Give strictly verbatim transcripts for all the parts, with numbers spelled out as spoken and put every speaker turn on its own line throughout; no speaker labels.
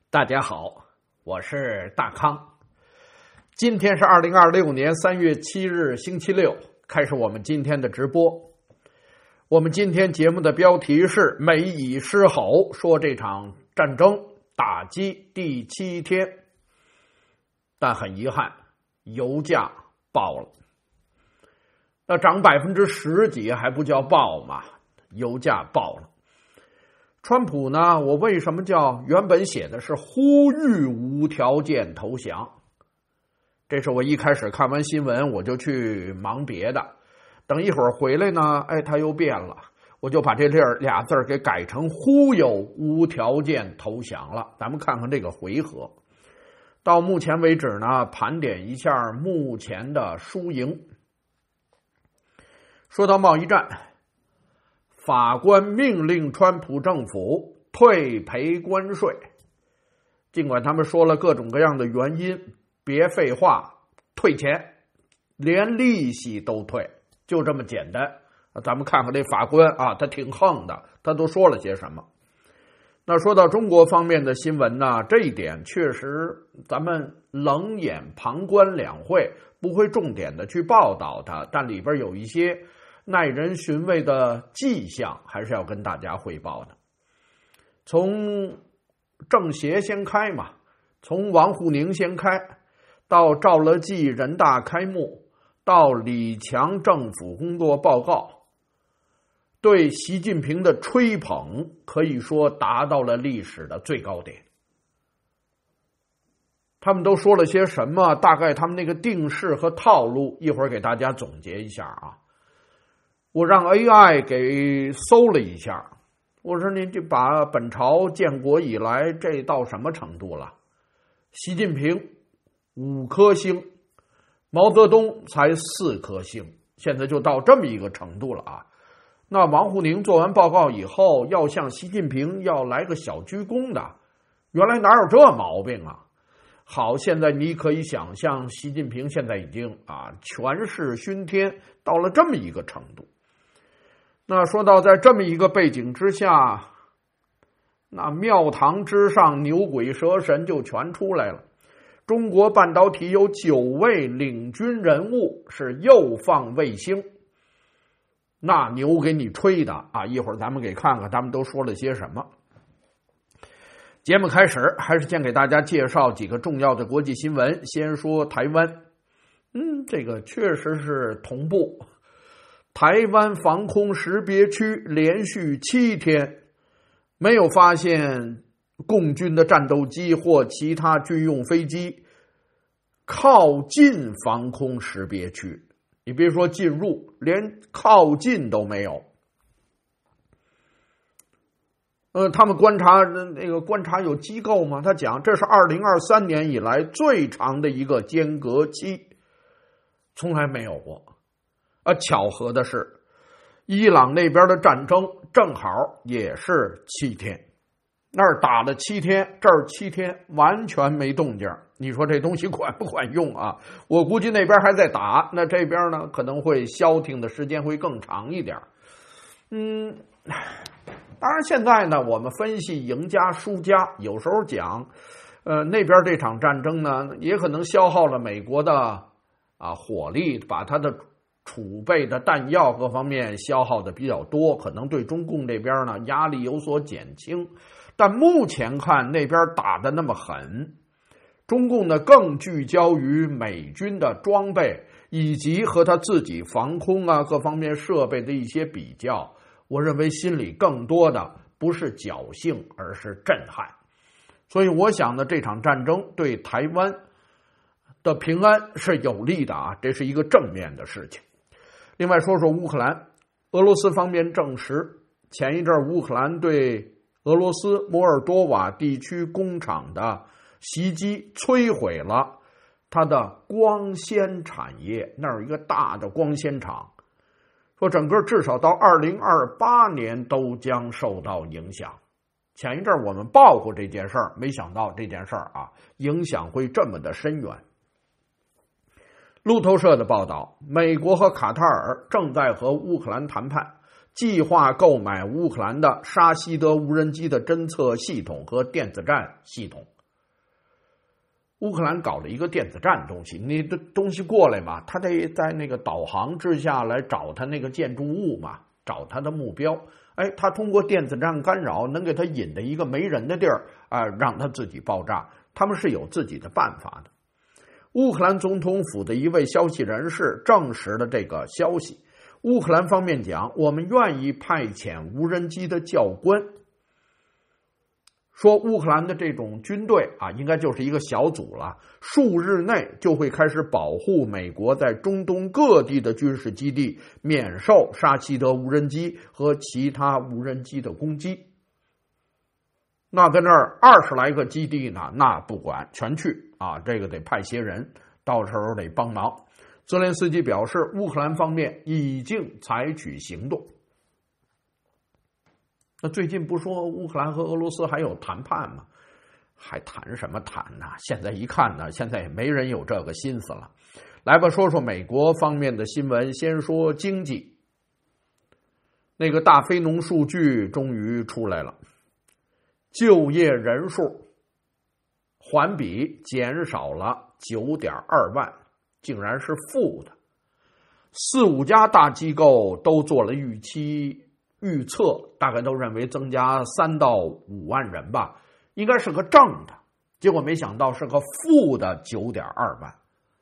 大家好，我是大康。今天是二零二六年三月七日星期六，开始我们今天的直播。我们今天节目的标题是美以狮吼，说这场战争打击第七天，但很遗憾，油价爆了。那涨百分之十几还不叫爆嘛？油价爆了。川普呢？我为什么叫原本写的是呼吁无条件投降？这是我一开始看完新闻我就去忙别的，等一会儿回来呢，哎，他又变了，我就把这俩字给改成忽悠无条件投降了。咱们看看这个回合，到目前为止呢，盘点一下目前的输赢。说到贸易战，法官命令川普政府退赔关税，尽管他们说了各种各样的原因，别废话，退钱，连利息都退，就这么简单。咱们看看这法官啊，他挺横的，他都说了些什么。那说到中国方面的新闻呢，这一点确实咱们冷眼旁观两会，不会重点的去报道它，但里边有一些耐人寻味的迹象，还是要跟大家汇报的。从政协先开嘛，从王沪宁先开，到赵乐际人大开幕，到李强政府工作报告，对习近平的吹捧可以说达到了历史的最高点。他们都说了些什么？大概他们那个定式和套路，一会儿给大家总结一下啊。我让 A I 给搜了一下，我说你就把本朝建国以来这到什么程度了？习近平五颗星，毛泽东才四颗星，现在就到这么一个程度了啊。那王沪宁做完报告以后，要向习近平要来个小鞠躬的，原来哪有这毛病啊？好，现在你可以想象，习近平现在已经啊权势熏天，到了这么一个程度。那说到在这么一个背景之下，那庙堂之上牛鬼蛇神就全出来了。中国半导体有九位领军人物是又放卫星，那牛给你吹的啊！一会儿咱们给看看他们都说了些什么。节目开始，还是先给大家介绍几个重要的国际新闻。先说台湾，嗯，这个确实是同步。台湾防空识别区连续七天没有发现共军的战斗机或其他军用飞机靠近防空识别区，你别说进入，连靠近都没有。呃，他们观察那个观察有机构吗？他讲这是二零二三年以来最长的一个间隔期，从来没有过。而巧合的是，伊朗那边的战争正好也是七天，那儿打了七天，这儿七天完全没动静。你说这东西管不管用啊？我估计那边还在打，那这边呢可能会消停的时间会更长一点。嗯，当然现在呢，我们分析赢家输家，有时候讲，呃，那边这场战争呢，也可能消耗了美国的啊火力，把它的储备的弹药各方面消耗的比较多，可能对中共这边呢压力有所减轻。但目前看那边打得那么狠，中共呢更聚焦于美军的装备以及和他自己防空啊各方面设备的一些比较，我认为心里更多的不是侥幸，而是震撼。所以我想呢，这场战争对台湾的平安是有利的啊，这是一个正面的事情。另外说说乌克兰，俄罗斯方面证实，前一阵乌克兰对俄罗斯摩尔多瓦地区工厂的袭击摧毁了它的光纤产业，那儿有一个大的光纤厂，说整个至少到二零二八年都将受到影响。前一阵我们报过这件事儿，没想到这件事儿啊影响会这么的深远。路透社的报道，美国和卡塔尔正在和乌克兰谈判，计划购买乌克兰的沙希德无人机的侦测系统和电子战系统。 乌克兰搞了一个电子战东西，你的东西过来嘛，他得在那个导航之下来找他那个建筑物嘛，找他的目标。哎，他通过电子战干扰，能给他引到一个没人的地儿啊、呃，让他自己爆炸。他们是有自己的办法的。乌克兰总统府的一位消息人士证实了这个消息。乌克兰方面讲，我们愿意派遣无人机的教官。说乌克兰的这种军队啊，应该就是一个小组了，数日内就会开始保护美国在中东各地的军事基地免受沙希德无人机和其他无人机的攻击。那在那儿二十来个基地呢，那不管，全去啊，这个得派些人，到时候得帮忙。泽连斯基表示，乌克兰方面已经采取行动。那最近不说乌克兰和俄罗斯还有谈判吗？还谈什么谈呢？现在一看呢，现在也没人有这个心思了。来吧，说说美国方面的新闻。先说经济，那个大非农数据终于出来了，就业人数环比减少了 九点二万，竟然是负的。四五家大机构都做了预期预测，大概都认为增加三到五万人吧，应该是个正的，结果没想到是个负的 九点二万。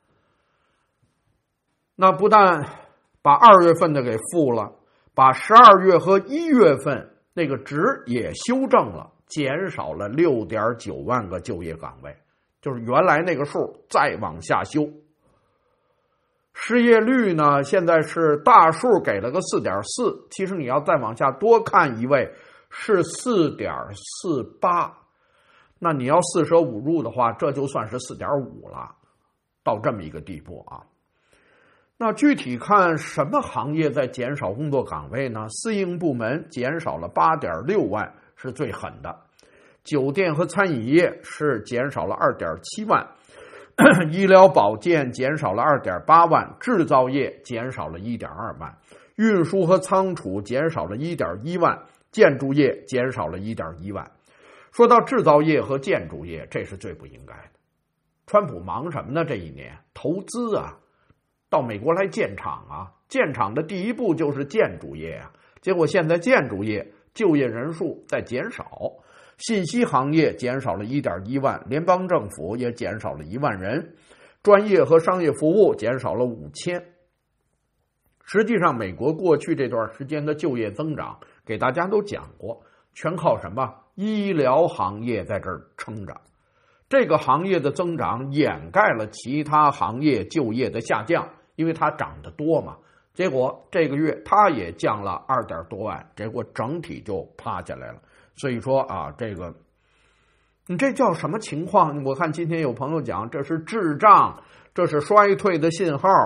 那不但把二月份的给负了，把十二月和一月份那个值也修正了，减少了 六点九万个就业岗位，就是原来那个数再往下修。失业率呢，现在是大数给了个 四点四， 其实你要再往下多看一位是 四点四八， 那你要四舍五入的话，这就算是 四点五 了，到这么一个地步啊。那具体看什么行业在减少工作岗位呢？私营部门减少了 八点六万，是最狠的。酒店和餐饮业是减少了 二点七万，医疗保健减少了 二点八万，制造业减少了 一点二万，运输和仓储减少了 一点一万，建筑业减少了 一点一万。说到制造业和建筑业，这是最不应该的。川普忙什么呢？这一年投资啊，到美国来建厂啊，建厂的第一步就是建筑业啊，结果现在建筑业就业人数在减少。信息行业减少了 一点一万，联邦政府也减少了一万人，专业和商业服务减少了五千。实际上美国过去这段时间的就业增长给大家都讲过，全靠什么？医疗行业在这儿撑着，这个行业的增长掩盖了其他行业就业的下降，因为它涨得多嘛。结果这个月它也降了二点多万，结果整体就趴下来了。所以说啊，这个你这叫什么情况？我看今天有朋友讲这是滞胀，这是衰退的信号。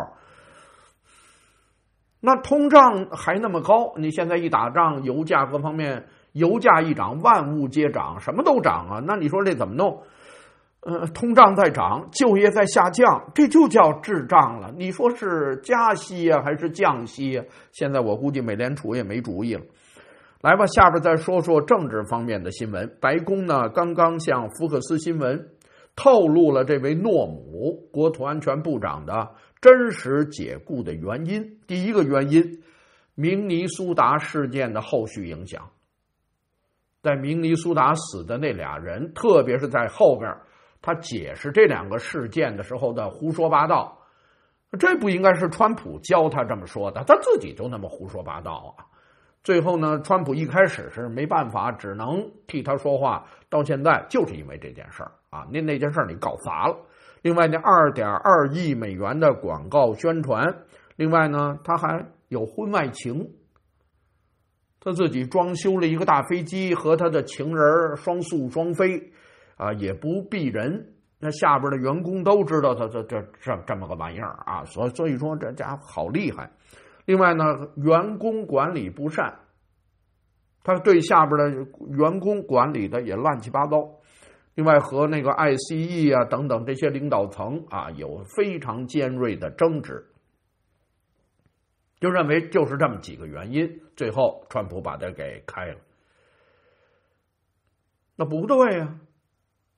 那通胀还那么高，你现在一打仗，油价各方面，油价一涨，万物皆涨，什么都涨啊。那你说这怎么弄？呃，通胀在涨，就业在下降，这就叫滞胀了。你说是加息啊，还是降息啊？现在我估计美联储也没主意了。来吧，下边再说说政治方面的新闻。白宫呢，刚刚向福克斯新闻透露了这位诺姆国土安全部长的真实解雇的原因。第一个原因，明尼苏达事件的后续影响。在明尼苏达死的那俩人，特别是在后边他解释这两个事件的时候的胡说八道，这不应该是川普教他这么说的，他自己就那么胡说八道啊。最后呢，川普一开始是没办法，只能替他说话，到现在就是因为这件事儿啊，那那件事儿你搞砸了。另外那 二点二亿美元的广告宣传，另外呢他还有婚外情，他自己装修了一个大飞机和他的情人双宿双飞啊，也不避人，那下边的员工都知道他这这这这么个玩意儿啊，所所以说这家伙好厉害。另外呢，员工管理不善，他对下边的员工管理的也乱七八糟。另外和那个 I C E 啊等等这些领导层啊有非常尖锐的争执，就认为就是这么几个原因，最后川普把他给开了。那不对呀、啊，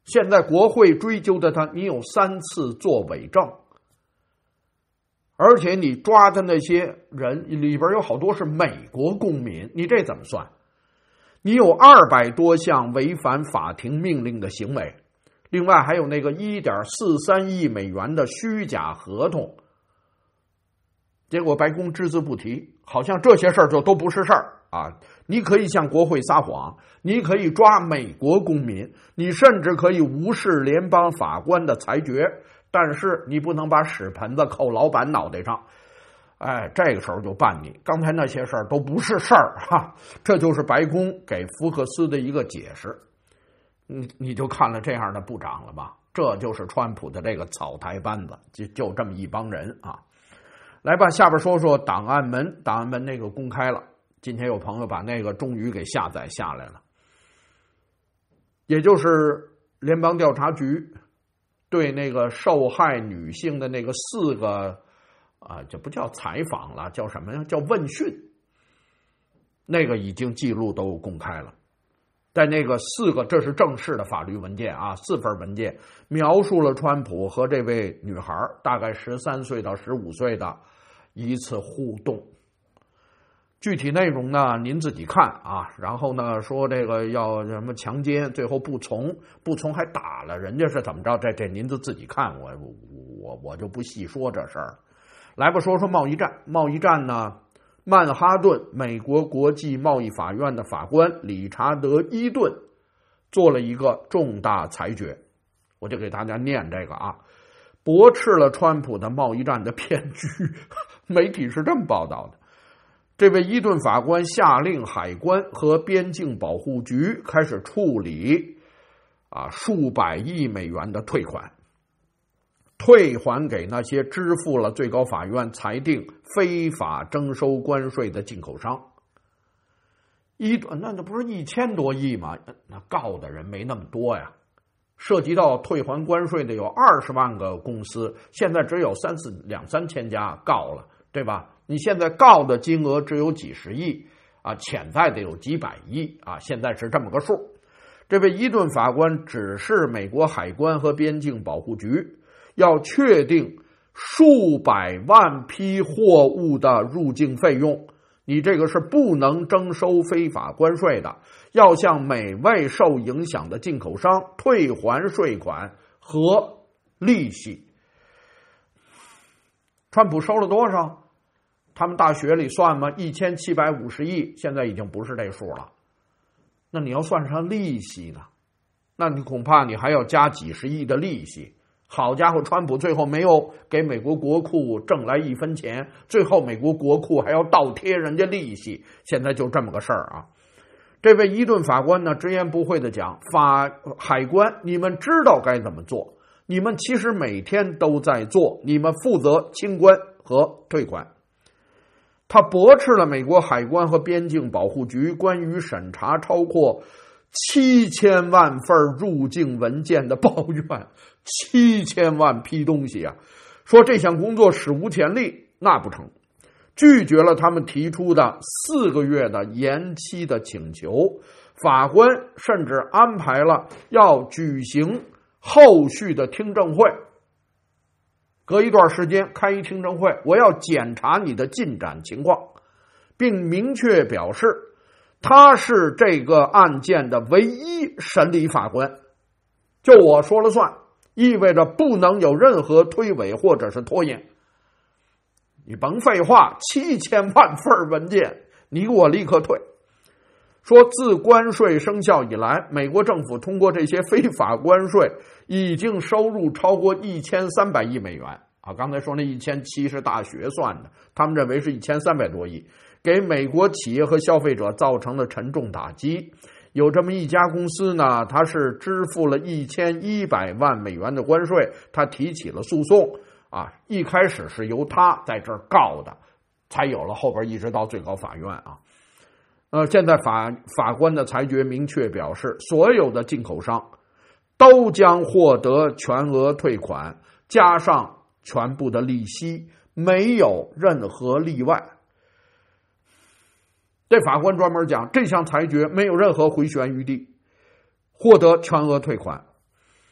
现在国会追究的他，你有三次作伪证，而且你抓的那些人里边有好多是美国公民，你这怎么算？你有二百多项违反法庭命令的行为，另外还有那个 一点四三亿美元的虚假合同，结果白宫只字不提，好像这些事儿就都不是事儿啊！你可以向国会撒谎，你可以抓美国公民，你甚至可以无视联邦法官的裁决，但是你不能把屎盆子扣老板脑袋上。哎，这个时候就办你。刚才那些事儿都不是事儿哈，这就是白宫给福克斯的一个解释。你你就看了这样的部长了吧？这就是川普的这个草台班子，就就这么一帮人啊。来吧，下边说说档案门，档案门那个公开了。今天有朋友把那个终于给下载下来了，也就是联邦调查局对那个受害女性的那个四个啊，这不叫采访了，叫什么呀？叫问讯。那个已经记录都公开了，在那个四个，这是正式的法律文件啊，四份文件描述了川普和这位女孩大概十三岁到十五岁的一次互动。具体内容呢，您自己看啊。然后呢，说这个要什么强奸，最后不从，不从还打了人家是怎么着？这这您就自己看，我我我就不细说这事儿。来吧，说说贸易战。贸易战呢，曼哈顿美国国际贸易法院的法官理查德·伊顿做了一个重大裁决，我就给大家念这个啊，驳斥了川普的贸易战的骗局。媒体是这么报道的。这位伊顿法官下令海关和边境保护局开始处理啊数百亿美元的退款，退还给那些支付了最高法院裁定非法征收关税的进口商。伊顿那那不是一千多亿吗？那告的人没那么多呀，涉及到退还关税的有二十万个公司，现在只有三四两三千家告了，对吧？你现在告的金额只有几十亿啊，潜在的有几百亿啊，现在是这么个数。这位伊顿法官指示美国海关和边境保护局要确定数百万批货物的入境费用，你这个是不能征收非法关税的，要向每位受影响的进口商退还税款和利息。川普收了多少？他们大学里算吗？一千七百五十亿，现在已经不是这数了。那你要算上利息呢？那你恐怕你还要加几十亿的利息。好家伙，川普最后没有给美国国库挣来一分钱，最后美国国库还要倒贴人家利息。现在就这么个事儿啊。这位伊顿法官呢，直言不讳的讲，法海关你们知道该怎么做，你们其实每天都在做，你们负责清关和退款。他驳斥了美国海关和边境保护局关于审查超过七千万份入境文件的抱怨，七千万批东西啊，说这项工作史无前例，那不成，拒绝了他们提出的四个月的延期的请求。法官甚至安排了要举行后续的听证会，隔一段时间开一听证会，我要检查你的进展情况，并明确表示他是这个案件的唯一审理法官，就我说了算，意味着不能有任何推诿或者是拖延。你甭废话，七千万份文件，你给我立刻退。说自关税生效以来，美国政府通过这些非法关税已经收入超过一千三百亿美元啊！刚才说那一千七是大学算的，他们认为是一千三百多亿，给美国企业和消费者造成了沉重打击。有这么一家公司呢，它是支付了一千一百万美元的关税，他提起了诉讼啊！一开始是由他在这儿告的，才有了后边一直到最高法院啊。呃，现在法法官的裁决明确表示，所有的进口商都将获得全额退款，加上全部的利息，没有任何例外。这法官专门讲，这项裁决没有任何回旋余地，获得全额退款。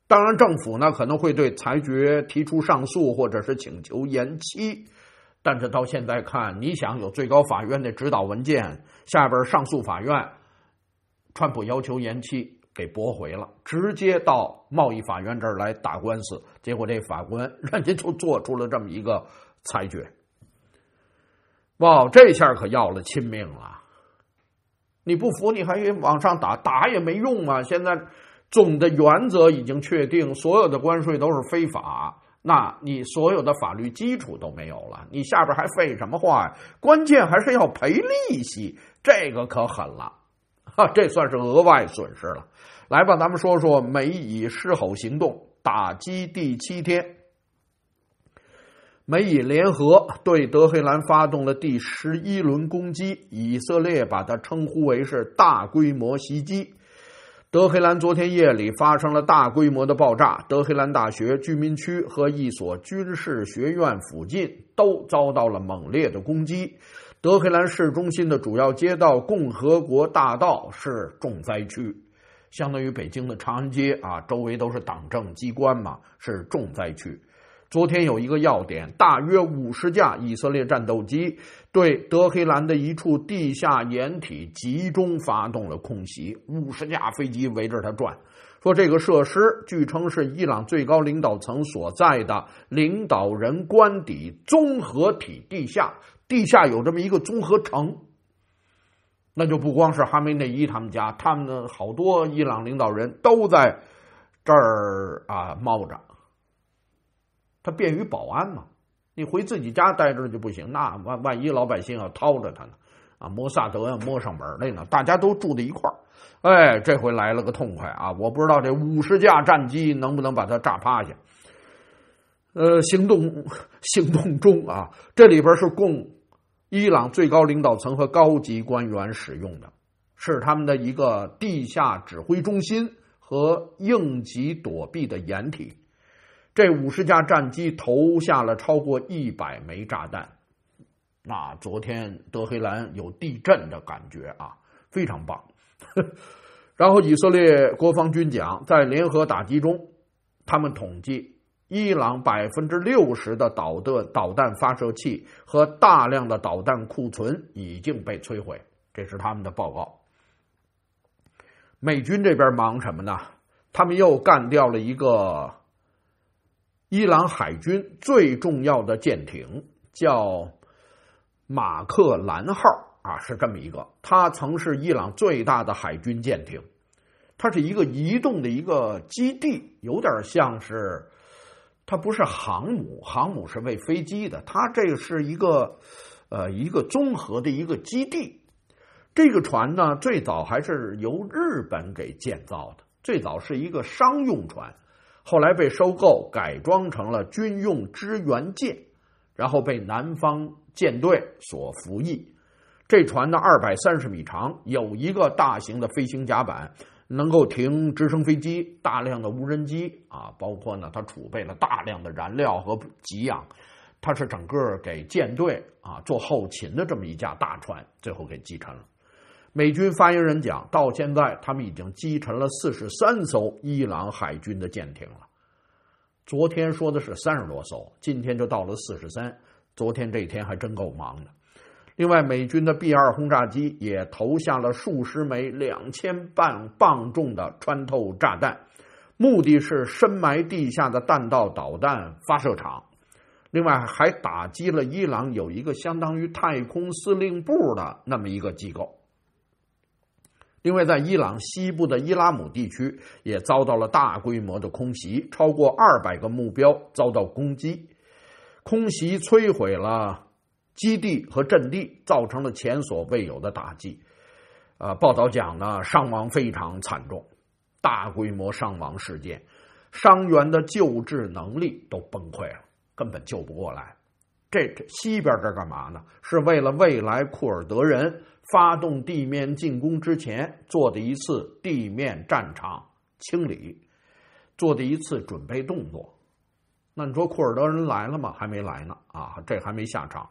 当然，政府呢可能会对裁决提出上诉或者是请求延期，但是到现在看，你想有最高法院的指导文件，下边上诉法院，川普要求延期给驳回了，直接到贸易法院这儿来打官司，结果这法官人家就做出了这么一个裁决。哇，这下可要了亲命了！你不服，你还往上打，打也没用啊！现在总的原则已经确定，所有的关税都是非法，那你所有的法律基础都没有了，你下边还废什么话呀？关键还是要赔利息，这个可狠了，哈，这算是额外损失了。来吧，咱们说说美以狮吼行动打击第七天，美以联合对德黑兰发动了第十一轮攻击，以色列把它称呼为是大规模袭击。德黑兰昨天夜里发生了大规模的爆炸，德黑兰大学居民区和一所军事学院附近都遭到了猛烈的攻击。德黑兰市中心的主要街道共和国大道是重灾区，相当于北京的长安街啊，周围都是党政机关嘛，是重灾区。昨天有一个要点，大约五十架以色列战斗机对德黑兰的一处地下掩体集中发动了空袭，五十架飞机围着它转。说这个设施据称是伊朗最高领导层所在的领导人官邸综合体地下，地下有这么一个综合城。那就不光是哈梅内伊他们家，他们的好多伊朗领导人都在这儿啊猫着。它便于保安嘛，你回自己家待着就不行，那万万一老百姓要掏着它呢，啊，摩萨德要摸上门来呢，大家都住在一块儿，哎，这回来了个痛快啊！我不知道这五十架战机能不能把它炸趴下。呃，行动行动中啊，这里边是供伊朗最高领导层和高级官员使用的，是他们的一个地下指挥中心和应急躲避的掩体。这五十架战机投下了超过一百枚炸弹，那昨天德黑兰有地震的感觉啊，非常棒。然后以色列国防军讲，在联合打击中，他们统计伊朗百分之六十的导弹导弹发射器和大量的导弹库存已经被摧毁，这是他们的报告。美军这边忙什么呢？他们又干掉了一个伊朗海军最重要的舰艇，叫马克兰号啊，是这么一个，它曾是伊朗最大的海军舰艇，它是一个移动的一个基地，有点像是，它不是航母，航母是喂飞机的，它这个是一个呃一个综合的一个基地。这个船呢，最早还是由日本给建造的，最早是一个商用船。后来被收购改装成了军用支援舰，然后被南方舰队所服役。这船呢二百三十米长，有一个大型的飞行甲板，能够停直升飞机、大量的无人机啊，包括呢它储备了大量的燃料和给养，它是整个给舰队啊做后勤的这么一架大船，最后给击沉了。美军发言人讲，到现在他们已经击沉了四十三艘伊朗海军的舰艇了。昨天说的是三十多艘，今天就到了四十三，昨天这一天还真够忙的。另外，美军的 B 二 轰炸机也投下了数十枚两千磅磅重的穿透炸弹，目的是深埋地下的弹道导弹发射场。另外还打击了伊朗有一个相当于太空司令部的那么一个机构。另外，在伊朗西部的伊拉姆地区也遭到了大规模的空袭，超过二百个目标遭到攻击。空袭摧毁了基地和阵地，造成了前所未有的打击。呃，报道讲呢，伤亡非常惨重，大规模伤亡事件，伤员的救治能力都崩溃了，根本救不过来。这这西边这干嘛呢？是为了未来库尔德人发动地面进攻之前做的一次地面战场清理，做的一次准备动作。那你说库尔德人来了吗？还没来呢啊，这还没下场。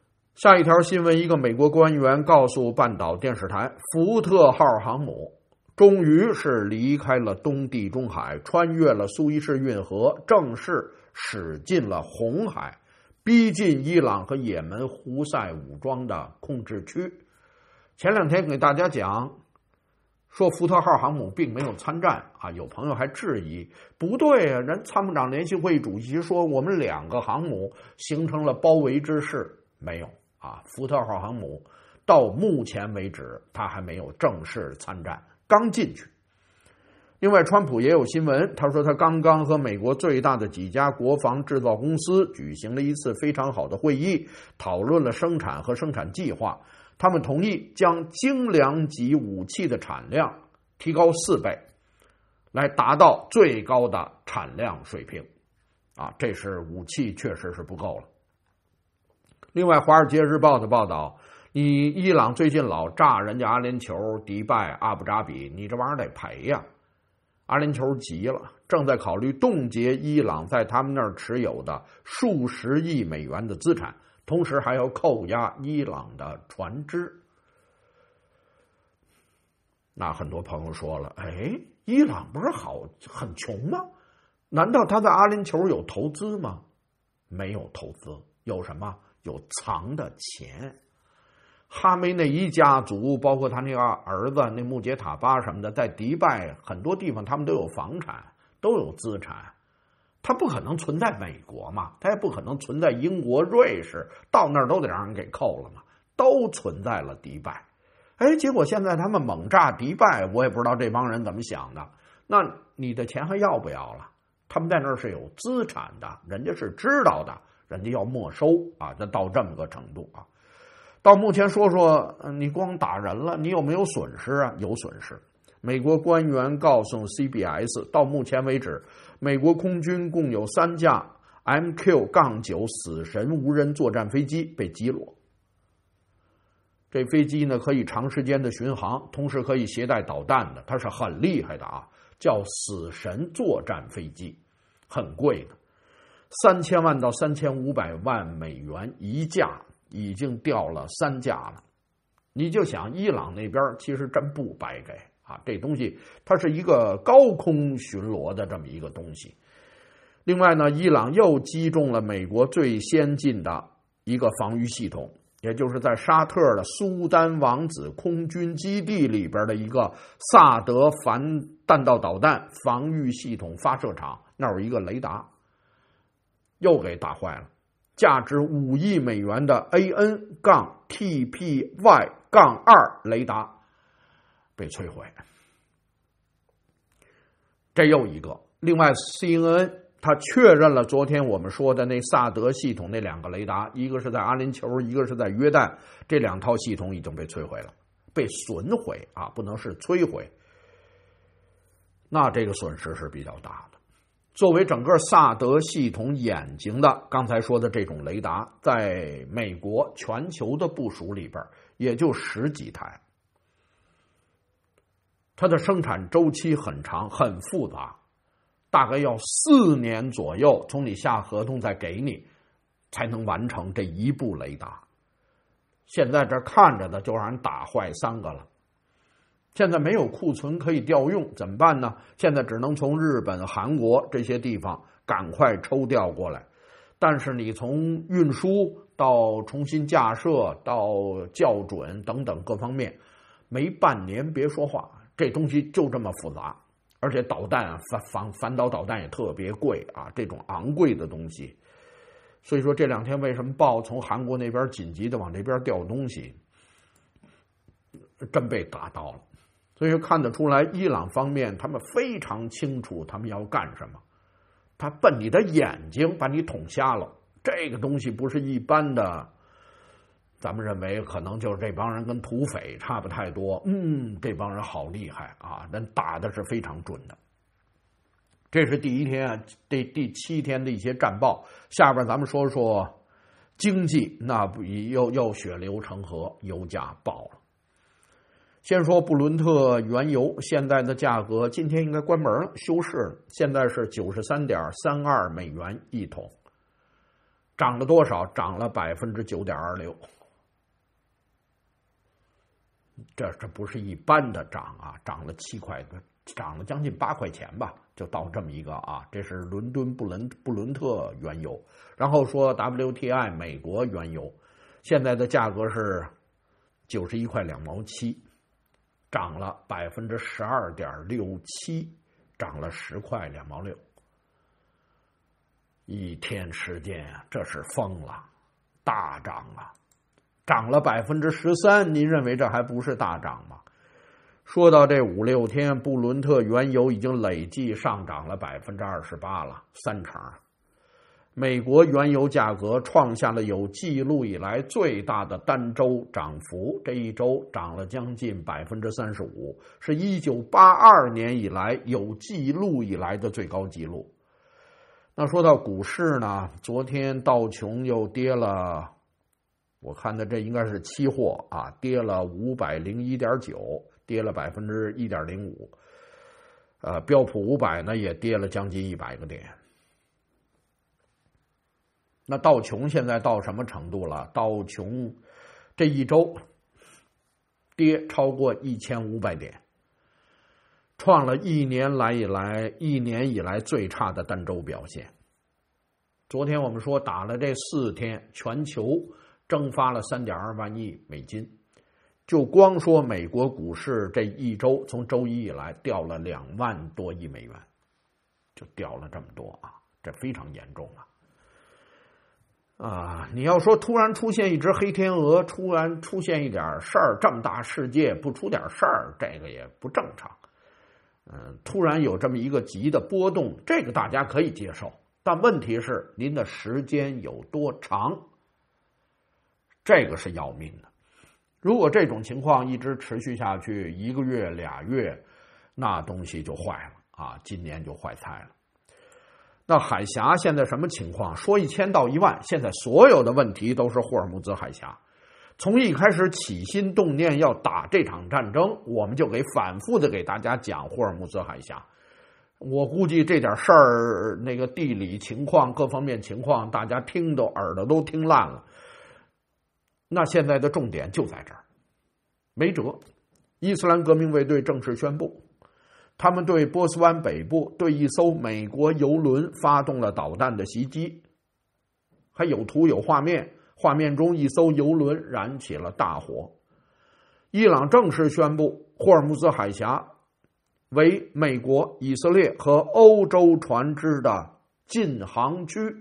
下一条新闻，一个美国官员告诉半岛电视台，福特号航母终于是离开了东地中海，穿越了苏伊士运河，正式驶进了红海，逼近伊朗和也门胡塞武装的控制区。前两天给大家讲说福特号航母并没有参战啊，有朋友还质疑，不对啊，人参谋长联席会议主席说我们两个航母形成了包围之势，没有啊，福特号航母到目前为止他还没有正式参战，刚进去。另外川普也有新闻，他说他刚刚和美国最大的几家国防制造公司举行了一次非常好的会议，讨论了生产和生产计划，他们同意将精良级武器的产量提高四倍，来达到最高的产量水平啊，这是武器确实是不够了。另外华尔街日报的报道，你伊朗最近老炸人家阿联酋、迪拜、阿布扎比，你这玩意儿得赔呀。阿联酋急了，正在考虑冻结伊朗在他们那儿持有的数十亿美元的资产，同时还要扣押伊朗的船只。那很多朋友说了，哎，伊朗不是好很穷吗？难道他在阿联酋有投资吗？没有投资，有什么？有藏的钱。哈梅内伊家族，包括他那个儿子那穆杰塔巴什么的，在迪拜很多地方他们都有房产，都有资产，他不可能存在美国嘛，他也不可能存在英国、瑞士，到那儿都得让人给扣了嘛，都存在了迪拜。哎，结果现在他们猛炸迪拜，我也不知道这帮人怎么想的。那你的钱还要不要了？他们在那儿是有资产的，人家是知道的，人家要没收啊，这到这么个程度啊。到目前说说，你光打人了，你有没有损失啊？有损失。美国官员告诉 C B S， 到目前为止，美国空军共有三架 M Q 九 死神无人作战飞机被击落。这飞机呢可以长时间的巡航，同时可以携带导弹的，它是很厉害的啊，叫死神作战飞机，很贵的，三千万到三千五百万美元一架。已经掉了三架了，你就想伊朗那边其实真不白给啊，这东西它是一个高空巡逻的这么一个东西。另外呢，伊朗又击中了美国最先进的一个防御系统，也就是在沙特的苏丹王子空军基地里边的一个萨德反弹道导弹防御系统发射场，那有一个雷达，又给打坏了。价值五亿美元的 A N T P Y 二 雷达被摧毁，这又一个。另外 C N N 他确认了昨天我们说的那萨德系统那两个雷达，一个是在阿联酋，一个是在约旦，这两套系统已经被摧毁了，被损毁啊，不能是摧毁。那这个损失是比较大的。作为整个萨德系统眼睛的刚才说的这种雷达，在美国全球的部署里边也就十几台，它的生产周期很长很复杂，大概要四年左右，从你下合同再给你才能完成这一部雷达。现在这看着的就让人打坏三个了，现在没有库存可以调用，怎么办呢？现在只能从日本、韩国这些地方赶快抽调过来。但是你从运输到重新架设到校准等等各方面，没半年别说话，这东西就这么复杂。而且导弹反反反导导弹也特别贵啊，这种昂贵的东西。所以说这两天为什么报从韩国那边紧急的往这边调东西，真被打到了。所以说看得出来，伊朗方面他们非常清楚他们要干什么，他奔你的眼睛把你捅瞎了。这个东西不是一般的，咱们认为可能就是这帮人跟土匪差不太多，嗯，这帮人好厉害啊，人打的是非常准的。这是第一天，第第七天的一些战报。下边咱们说说经济，那不又又血流成河，油价爆了。先说布伦特原油，现在的价格今天应该关门了，休市了，现在是 九十三点三二美元一桶，涨了多少？涨了 百分之九点二六。 这这不是一般的涨啊，涨了七块，涨了将近八块钱吧，就到这么一个啊。这是伦敦布伦布伦特原油，然后说 W T I 美国原油，现在的价格是九十一块两毛七，涨了百分之十二点六七，涨了十块两毛六。一天时间啊，这是疯了，大涨啊！涨了百分之十三，您认为这还不是大涨吗？说到这五六天，布伦特原油已经累计上涨了百分之二十八了，三成。美国原油价格创下了有记录以来最大的单周涨幅，这一周涨了将近百分之三十五，是一九八二年以来有记录以来的最高纪录。那说到股市呢，昨天道琼又跌了。我看的这应该是期货啊，跌了五百零一点九，跌了百分之一点零五。呃，标普五百呢也跌了将近一百个点。那道琼现在到什么程度了？道琼这一周跌超过一千五百点，创了一年来以来一年以来最差的单周表现。昨天我们说打了这四天，全球蒸发了 三点二万亿美金，就光说美国股市这一周，从周一以来掉了两万多亿美元，就掉了这么多啊，这非常严重了。啊，你要说突然出现一只黑天鹅，突然出现一点事儿，这么大世界不出点事儿，这个也不正常。嗯，突然有这么一个急的波动，这个大家可以接受，但问题是您的时间有多长？这个是要命的。如果这种情况一直持续下去一个月俩月，那东西就坏了啊，今年就坏菜了。那海峡现在什么情况？说一千到一万，现在所有的问题都是霍尔木兹海峡。从一开始起心动念要打这场战争，我们就给反复的给大家讲霍尔木兹海峡。我估计这点事儿，那个地理情况各方面情况，大家听都耳朵都听烂了。那现在的重点就在这儿，没辙。伊斯兰革命卫队正式宣布，他们对波斯湾北部对一艘美国油轮发动了导弹的袭击，还有图有画面，画面中一艘油轮燃起了大火。伊朗正式宣布霍尔木兹海峡为美国、以色列和欧洲船只的禁航区。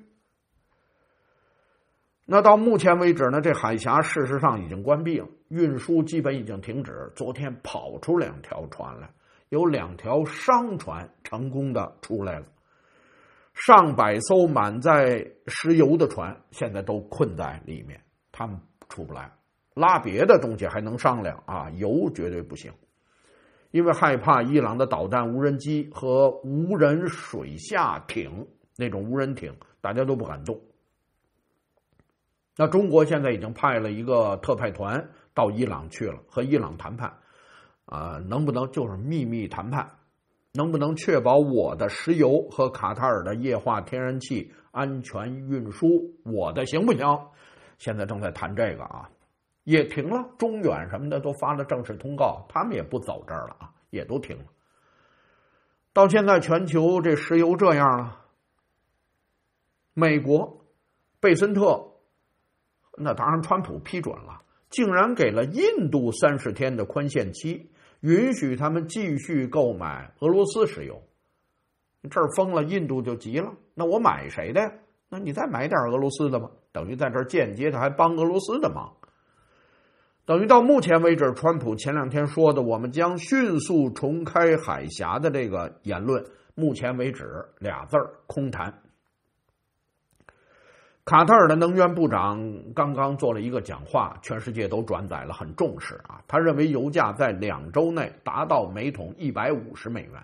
那到目前为止呢，这海峡事实上已经关闭了，运输基本已经停止。昨天跑出两条船来，有两条商船成功的出来了，上百艘满载石油的船现在都困在里面，他们出不来。拉别的东西还能商量啊，油绝对不行，因为害怕伊朗的导弹、无人机和无人水下艇，那种无人艇大家都不敢动。那中国现在已经派了一个特派团到伊朗去了，和伊朗谈判，啊、呃，能不能就是秘密谈判，能不能确保我的石油和卡塔尔的液化天然气安全运输，我的行不行？现在正在谈这个啊，也停了，中远什么的都发了正式通告，他们也不走这儿了啊，也都停了。到现在全球这石油这样了，美国贝森特。那当然，川普批准了，竟然给了印度三十天的宽限期，允许他们继续购买俄罗斯石油。这儿封了，印度就急了，那我买谁的呀？那你再买点俄罗斯的吧，等于在这儿间接的还帮俄罗斯的忙。等于到目前为止，川普前两天说的我们将迅速重开海峡的这个言论，目前为止俩字儿空谈。卡塔尔的能源部长刚刚做了一个讲话，全世界都转载了，很重视啊。他认为油价在两周内达到每桶一百五十美元。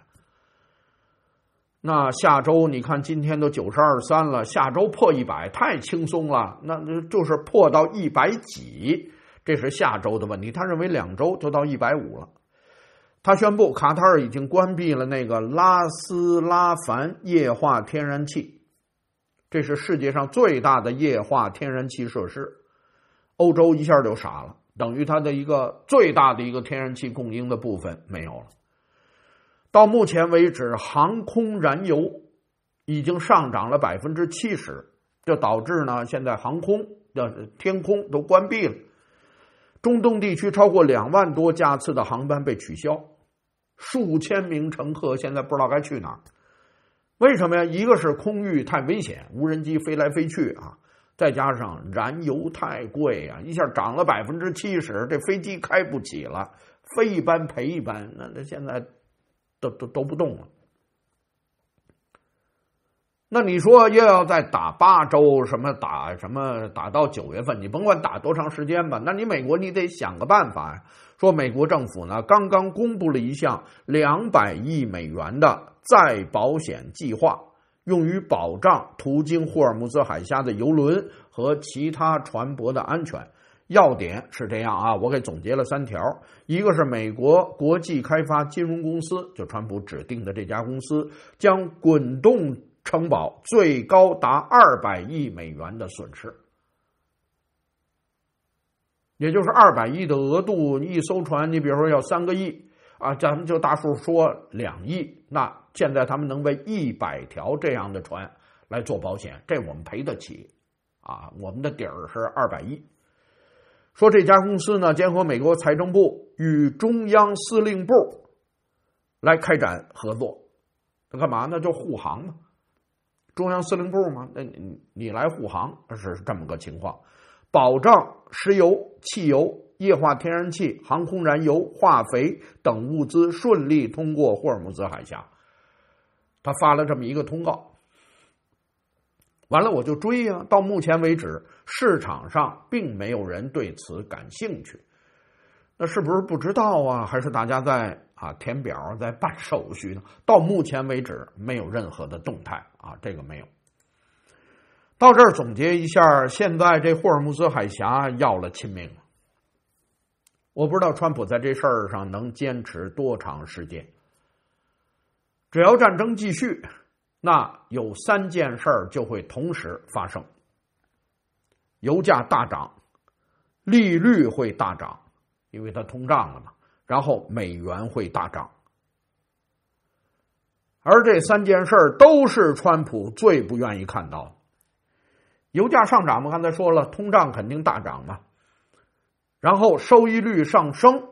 那下周你看今天都九十二三了，下周破一百太轻松了，那就是破到一百几，这是下周的问题。他认为两周就到一百五了。他宣布卡塔尔已经关闭了那个拉斯拉凡液化天然气。这是世界上最大的液化天然气设施，欧洲一下就傻了， 等于它的一个最大的一个天然气供应的部分没有了。到目前为止，航空燃油已经上涨了百分之七十，就导致呢现在航空的天空都关闭了，中东地区超过两万多架次的航班被取消，数千名乘客现在不知道该去哪儿。为什么呀？一个是空域太危险，无人机飞来飞去啊，再加上燃油太贵啊，一下涨了百分之七十，这飞机开不起了，飞一班赔一班，那那现在都都都不动了。那你说又要再打八周，什么打什么打到九月份，你甭管打多长时间吧，那你美国你得想个办法呀。说美国政府呢刚刚公布了一项两百亿美元的再保险计划，用于保障途经霍尔木兹海峡的油轮和其他船舶的安全。要点是这样啊，我给总结了三条。一个是美国国际开发金融公司，就川普指定的这家公司，将滚动承保最高达二百亿美元的损失，也就是二百亿的额度，一艘船你比如说要三个亿啊，咱们就大数说两亿，那现在他们能为一百条这样的船来做保险，这我们赔得起啊，我们的底儿是二百亿。说这家公司呢，将和美国财政部与中央司令部来开展合作，那干嘛呢？就护航嘛，中央司令部嘛，那你你来护航是这么个情况，保障石油、汽油、液化天然气、航空燃油、化肥等物资顺利通过霍尔木兹海峡。他发了这么一个通告。完了我就追啊，到目前为止市场上并没有人对此感兴趣，那是不是不知道啊？还是大家在啊填表在办手续呢？到目前为止没有任何的动态啊，这个没有。到这儿总结一下，现在这霍尔木兹海峡要了亲命了。我不知道川普在这事儿上能坚持多长时间。只要战争继续，那有三件事儿就会同时发生：油价大涨，利率会大涨，因为它通胀了嘛，然后美元会大涨。而这三件事儿都是川普最不愿意看到的。油价上涨嘛，刚才说了，通胀肯定大涨嘛，然后收益率上升，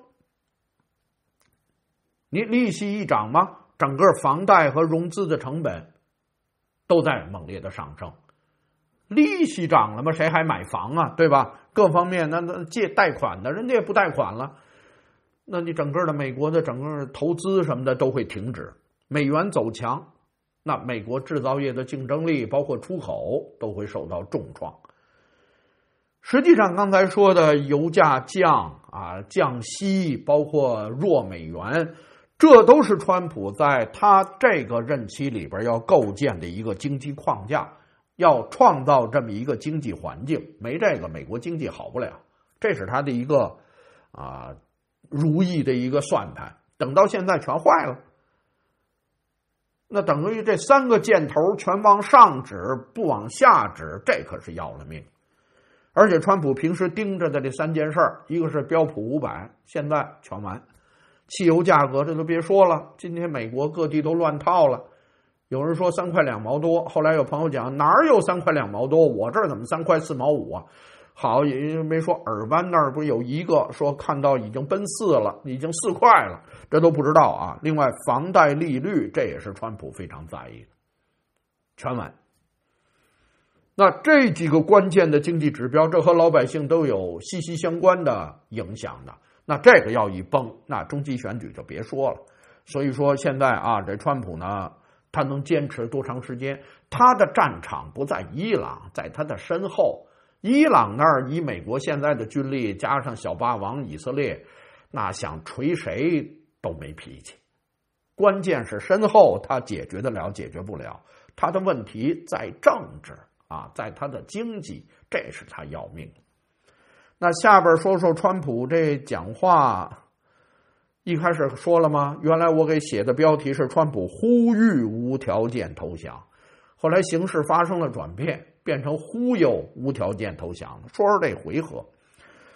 你利息一涨嘛，整个房贷和融资的成本都在猛烈的上升，利息涨了吗？谁还买房啊？对吧？各方面那那借贷款的人家也不贷款了，那你整个的美国的整个投资什么的都会停止，美元走强，那美国制造业的竞争力包括出口都会受到重创。实际上刚才说的油价降啊、降息，包括弱美元，这都是川普在他这个任期里边要构建的一个经济框架，要创造这么一个经济环境，没这个美国经济好不了，这是他的一个啊如意的一个算盘。等到现在全坏了，那等于这三个箭头全往上指不往下指，这可是要了命。而且川普平时盯着的这三件事儿，一个是标普五百，现在全完。汽油价格这都别说了，今天美国各地都乱套了。有人说三块两毛多，后来有朋友讲哪儿有三块两毛多，我这儿怎么三块四毛五啊？好，也没说尔湾那儿不是有一个说看到已经奔四了，已经四块了，这都不知道啊。另外房贷利率这也是川普非常在意的，全完。那这几个关键的经济指标，这和老百姓都有息息相关的影响的。那这个要一崩，那中期选举就别说了。所以说现在啊，这川普呢，他能坚持多长时间？他的战场不在伊朗，在他的身后。伊朗那儿以美国现在的军力加上小霸王以色列，那想锤谁都没脾气。关键是身后他解决得了解决不了，他的问题在政治啊，在他的经济，这是他要命。那下边说说川普这讲话，一开始说了吗？原来我给写的标题是川普呼吁无条件投降，后来形势发生了转变，变成忽悠无条件投降。说说这回合，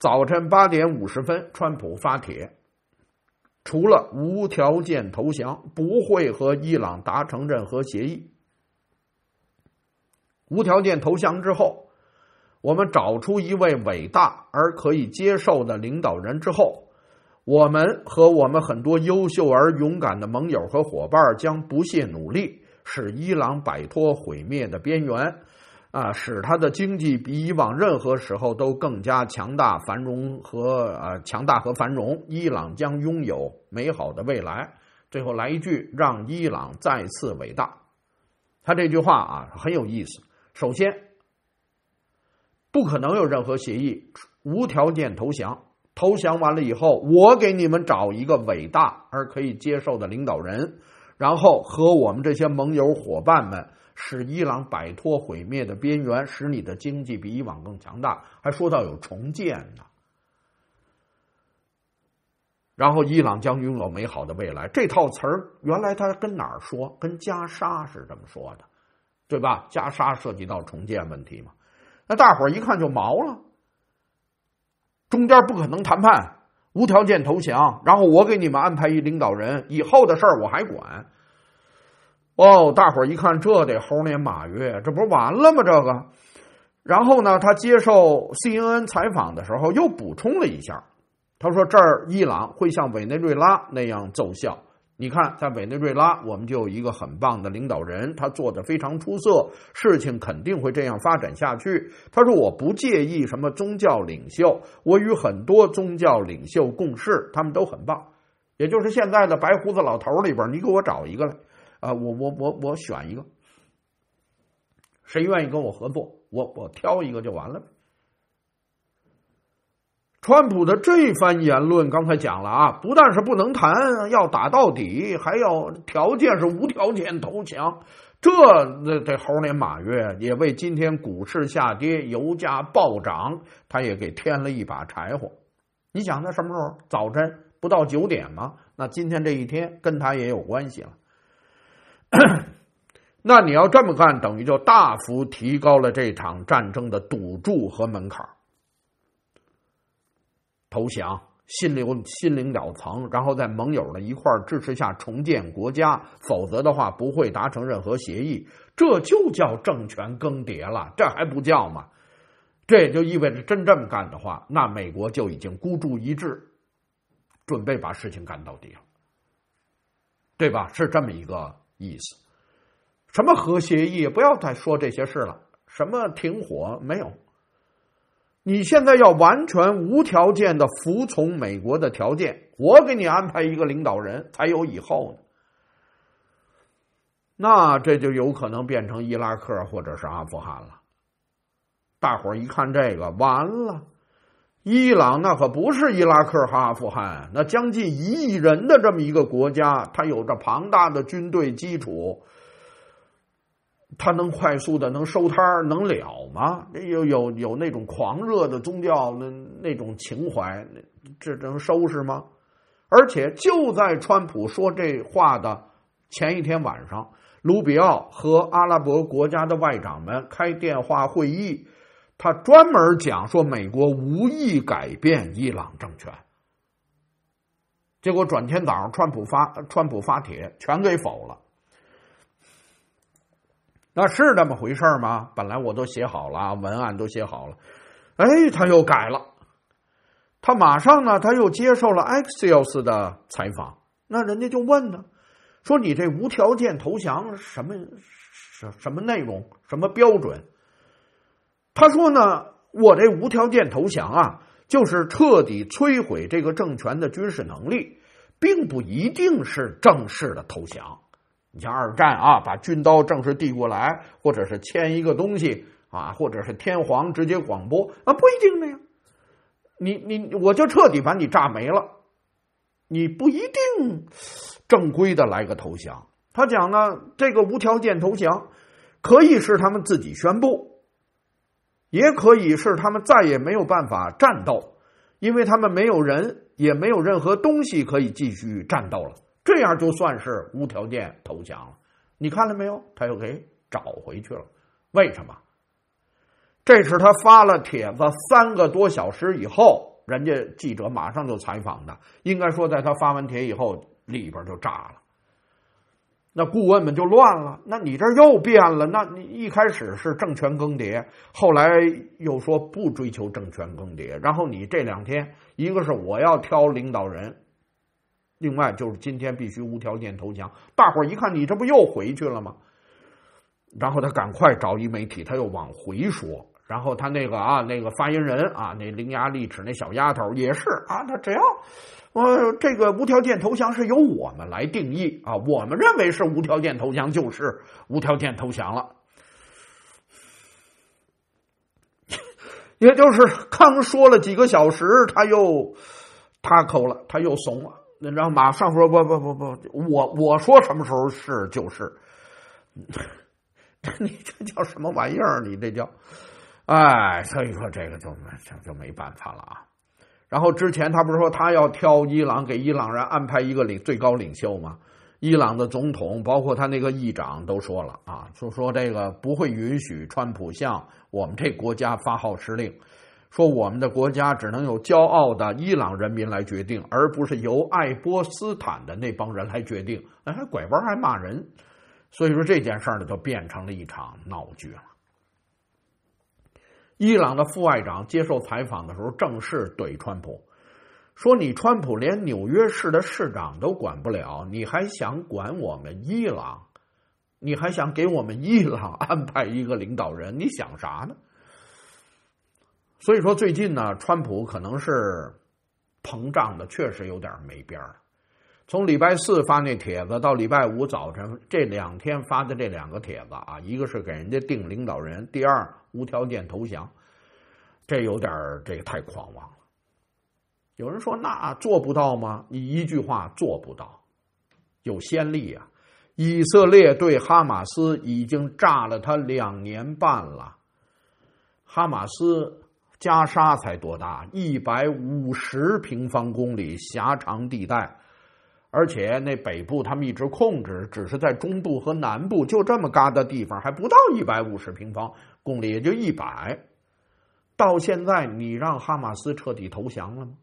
早晨八点五十分，川普发帖，除了无条件投降，不会和伊朗达成任何协议。无条件投降之后，我们找出一位伟大而可以接受的领导人之后，我们和我们很多优秀而勇敢的盟友和伙伴将不懈努力，使伊朗摆脱毁灭的边缘，啊，使它的经济比以往任何时候都更加强大、繁荣和呃强大和繁荣。伊朗将拥有美好的未来。最后来一句，让伊朗再次伟大。他这句话啊很有意思。首先，不可能有任何协议，无条件投降。投降完了以后，我给你们找一个伟大而可以接受的领导人，然后和我们这些盟友伙伴们，使伊朗摆脱毁灭的边缘，使你的经济比以往更强大，还说到有重建呢。然后伊朗将拥有美好的未来，这套词儿原来他跟哪儿说？跟加沙是这么说的，对吧？加沙涉及到重建问题嘛，那大伙儿一看就毛了，中间不可能谈判，无条件投降，然后我给你们安排一领导人，以后的事儿我还管。哦，大伙儿一看，这得猴年马月，这不是完了吗？这个，然后呢，他接受 C N N 采访的时候又补充了一下，他说这儿伊朗会像委内瑞拉那样奏效。你看，在委内瑞拉，我们就有一个很棒的领导人，他做得非常出色，事情肯定会这样发展下去。他说我不介意什么宗教领袖，我与很多宗教领袖共事，他们都很棒。也就是现在的白胡子老头里边，你给我找一个来。啊，我我我我选一个，谁愿意跟我合作，我我挑一个就完了。川普的这番言论刚才讲了啊，不但是不能谈，要打到底，还要条件是无条件投降，这这这猴年马月也为今天股市下跌、油价暴涨，他也给添了一把柴火。你想他什么时候？早晨不到九点吗？那今天这一天跟他也有关系了。那你要这么干，等于就大幅提高了这场战争的赌注和门槛。投降，心领心领了层，然后在盟友的一块支持下重建国家，否则的话不会达成任何协议。这就叫政权更迭了，这还不叫吗？这也就意味着真这么干的话，那美国就已经孤注一掷，准备把事情干到底了，对吧？是这么一个意思。什么核协议，不要再说这些事了，什么停火没有，你现在要完全无条件的服从美国的条件，我给你安排一个领导人才有以后呢。那这就有可能变成伊拉克或者是阿富汗了。大伙儿一看这个完了，伊朗那可不是伊拉克和阿富汗，那将近一亿人的这么一个国家，它有着庞大的军队基础，他能快速的能收摊能了吗？有有有那种狂热的宗教那那种情怀，这能收拾吗？而且就在川普说这话的前一天晚上，卢比奥和阿拉伯国家的外长们开电话会议，他专门讲说美国无意改变伊朗政权。结果转天早上川普发川普发帖全给否了。那是这么回事吗？本来我都写好了，文案都写好了，哎，他又改了。他马上呢，他又接受了 Axios 的采访，那人家就问呢，说你这无条件投降什么什什么内容，什么标准？他说呢，我这无条件投降啊，就是彻底摧毁这个政权的军事能力，并不一定是正式的投降。你像二战啊，把军刀正式递过来，或者是签一个东西啊，或者是天皇直接广播啊，不一定的呀。你你我就彻底把你炸没了，你不一定正规的来个投降。他讲呢，这个无条件投降可以是他们自己宣布，也可以是他们再也没有办法战斗，因为他们没有人，也没有任何东西可以继续战斗了。这样就算是无条件投降了。你看了没有？他又给找回去了。为什么？这是他发了帖子三个多小时以后， 人家记者马上就采访他，应该说在他发完帖以后，里边就炸了。那顾问们就乱了，那你这又变了，那你一开始是政权更迭，后来又说不追求政权更迭，然后你这两天一个是我要挑领导人，另外就是今天必须无条件投降，大伙儿一看你这不又回去了吗？然后他赶快找一媒体，他又往回说，然后他那个啊那个发言人啊那伶牙俐齿那小丫头也是啊，他只要呃，这个无条件投降是由我们来定义啊，我们认为是无条件投降就是无条件投降了。也就是刚说了几个小时，他又他扣了，他又怂了，然后马上说不不不不，我我说什么时候是就是，你这叫什么玩意儿？你这叫，哎，所以说这个就就就没办法了啊。然后之前他不是说他要挑伊朗，给伊朗人安排一个领最高领袖吗？伊朗的总统包括他那个议长都说了啊，就说这个不会允许川普向我们这国家发号施令，说我们的国家只能由骄傲的伊朗人民来决定，而不是由爱波斯坦的那帮人来决定。哎，还拐弯还骂人，所以说这件事呢就变成了一场闹剧了。伊朗的副外长接受采访的时候正式怼川普，说你川普连纽约市的市长都管不了，你还想管我们伊朗？你还想给我们伊朗安排一个领导人？你想啥呢？所以说最近呢，川普可能是膨胀的确实有点没边儿了。从礼拜四发那帖子到礼拜五早晨这两天发的这两个帖子啊，一个是给人家定领导人，第二无条件投降，这有点这个太狂妄了。有人说那做不到吗？你一句话做不到，有先例啊！以色列对哈马斯已经炸了他两年半了，哈马斯加沙才多大？一百五十平方公里狭长地带。而且那北部他们一直控制，只是在中部和南部就这么嘎的地方，还不到一百五十平方公里，也就一百。到现在你让哈马斯彻底投降了吗？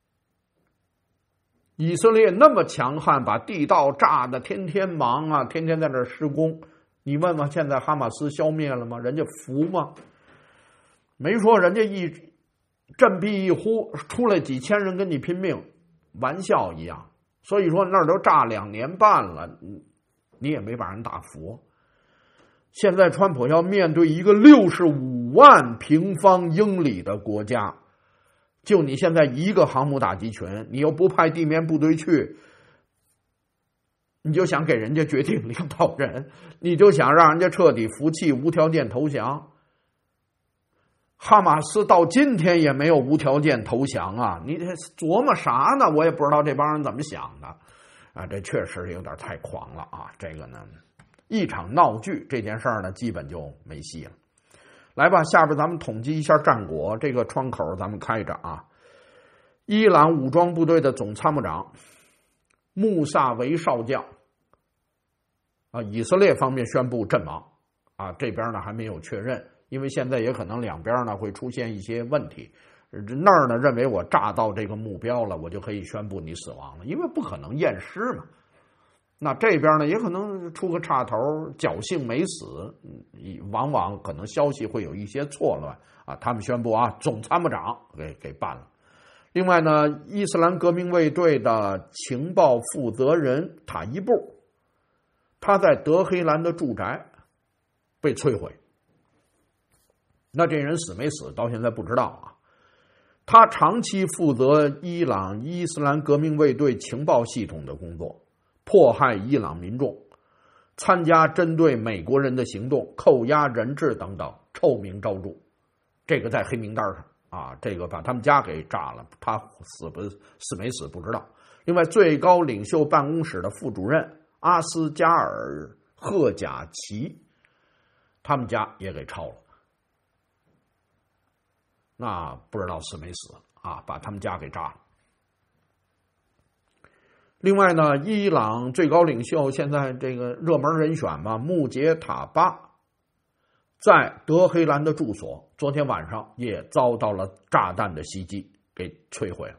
以色列那么强悍，把地道炸的天天忙啊，天天在那施工。你问问现在哈马斯消灭了吗？人家服吗？没说人家一振臂一呼，出来几千人跟你拼命，玩笑一样。所以说那儿都炸两年半了，你也没把人打服。现在川普要面对一个六十五万平方英里的国家，就你现在一个航母打击群，你又不派地面部队去，你就想给人家决定领导人，你就想让人家彻底服气，无条件投降。哈马斯到今天也没有无条件投降啊！你琢磨啥呢？我也不知道这帮人怎么想的啊！这确实有点太狂了啊！这个呢，一场闹剧，这件事儿呢，基本就没戏了。来吧，下边咱们统计一下战果，这个窗口咱们开着啊。伊朗武装部队的总参谋长穆萨维少将啊，以色列方面宣布阵亡啊，这边呢还没有确认。因为现在也可能两边呢会出现一些问题，那儿呢认为我炸到这个目标了，我就可以宣布你死亡了，因为不可能验尸嘛。那这边呢也可能出个岔头，侥幸没死，往往可能消息会有一些错乱啊。他们宣布啊，总参谋长给给办了。另外呢，伊斯兰革命卫队的情报负责人塔伊布，他在德黑兰的住宅被摧毁。那这人死没死到现在不知道啊。他长期负责伊朗伊斯兰革命卫队情报系统的工作，迫害伊朗民众，参加针对美国人的行动，扣押人质等等，臭名昭著。这个在黑名单上啊，这个把他们家给炸了，他死不死没死不知道。另外，最高领袖办公室的副主任阿斯加尔赫贾奇，他们家也给抄了。那不知道死没死啊，把他们家给炸了。另外呢，伊朗最高领袖现在这个热门人选嘛，穆杰塔巴，在德黑兰的住所昨天晚上也遭到了炸弹的袭击， 给摧毁了。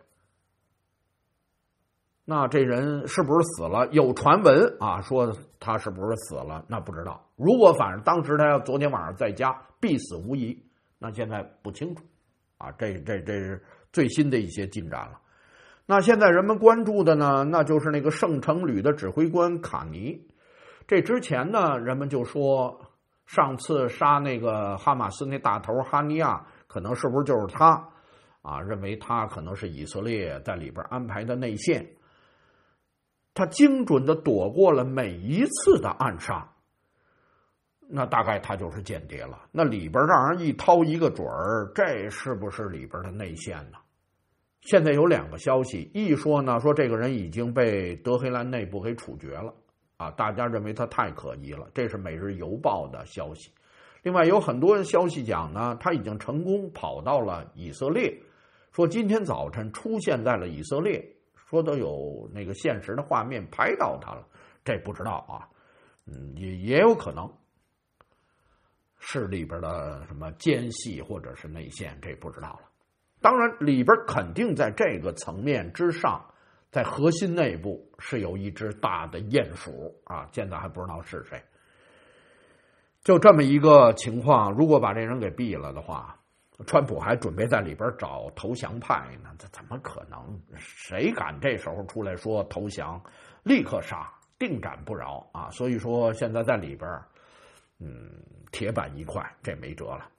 那这人是不是死了？有传闻啊，说他是不是死了？那不知道。如果反正当时他要昨天晚上在家，必死无疑。那现在不清楚啊，这这这是最新的一些进展了。那现在人们关注的呢，那就是那个圣城旅的指挥官卡尼。这之前呢，人们就说上次杀那个哈马斯那大头哈尼亚，可能是不是就是他啊？认为他可能是以色列在里边安排的内线。他精准的躲过了每一次的暗杀，那大概他就是间谍了。那里边让人一掏一个准儿，这是不是里边的内线呢？现在有两个消息，一说呢，说这个人已经被德黑兰内部给处决了啊，大家认为他太可疑了，这是《每日邮报》的消息。另外有很多消息讲呢，他已经成功跑到了以色列，说今天早晨出现在了以色列。说都有那个现实的画面拍到他了，这不知道啊，嗯，也也有可能是里边的什么奸细或者是内线，这不知道了。当然，里边肯定在这个层面之上，在核心内部是有一只大的鼹鼠啊，现在还不知道是谁。就这么一个情况，如果把这人给毙了的话，川普还准备在里边找投降派呢，这怎么可能？谁敢这时候出来说投降，立刻杀，定斩不饶啊！所以说现在在里边，嗯，铁板一块，这没辙了。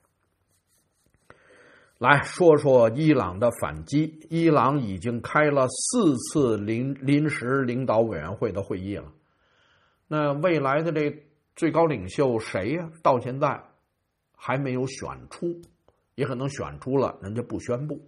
来说说伊朗的反击，伊朗已经开了四次临临时领导委员会的会议了。那未来的这最高领袖谁呀？到现在还没有选出。也可能选出了，人家不宣布。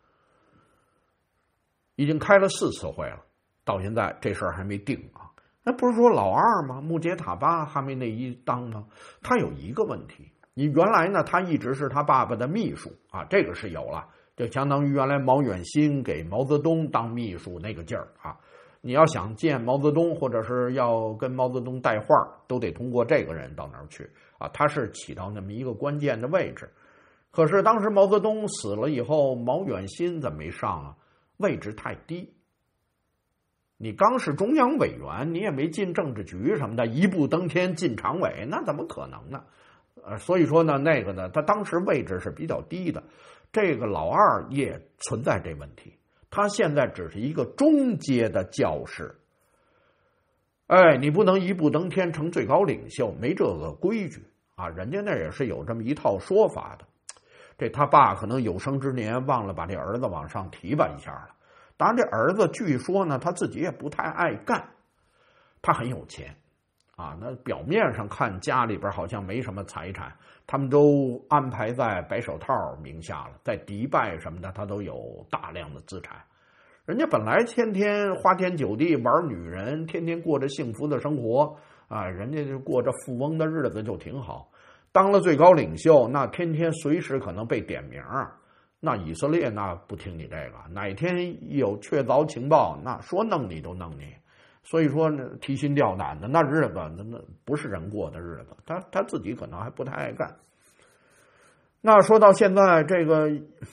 已经开了四次会了，到现在这事儿还没定啊。那不是说老二吗？穆杰塔巴哈梅内伊当吗？他有一个问题，你原来呢，他一直是他爸爸的秘书啊，这个是有了，就相当于原来毛远新给毛泽东当秘书那个劲儿啊。你要想见毛泽东，或者是要跟毛泽东带话，都得通过这个人到那儿去啊，他是起到那么一个关键的位置。可是当时毛泽东死了以后，毛远新怎么没上啊？位置太低。你刚是中央委员，你也没进政治局什么的，一步登天进常委，那怎么可能呢？呃，所以说呢，那个呢，他当时位置是比较低的。这个老二也存在这问题，他现在只是一个中阶的教士。哎，你不能一步登天成最高领袖，没这个规矩啊！人家那也是有这么一套说法的。这他爸可能有生之年忘了把这儿子往上提拔一下了。当然，这儿子据说呢，他自己也不太爱干，他很有钱啊。那表面上看家里边好像没什么财产，他们都安排在白手套名下了，在迪拜什么的，他都有大量的资产。人家本来天天花天酒地玩女人，天天过着幸福的生活啊，人家就过着富翁的日子就挺好。当了最高领袖，那天天随时可能被点名啊。那以色列那不听你这个，哪天一有确凿情报，那说弄你都弄你。所以说呢，提心吊胆的那日子，那那不是人过的日子，他他自己可能还不太爱干。那说到现在，这个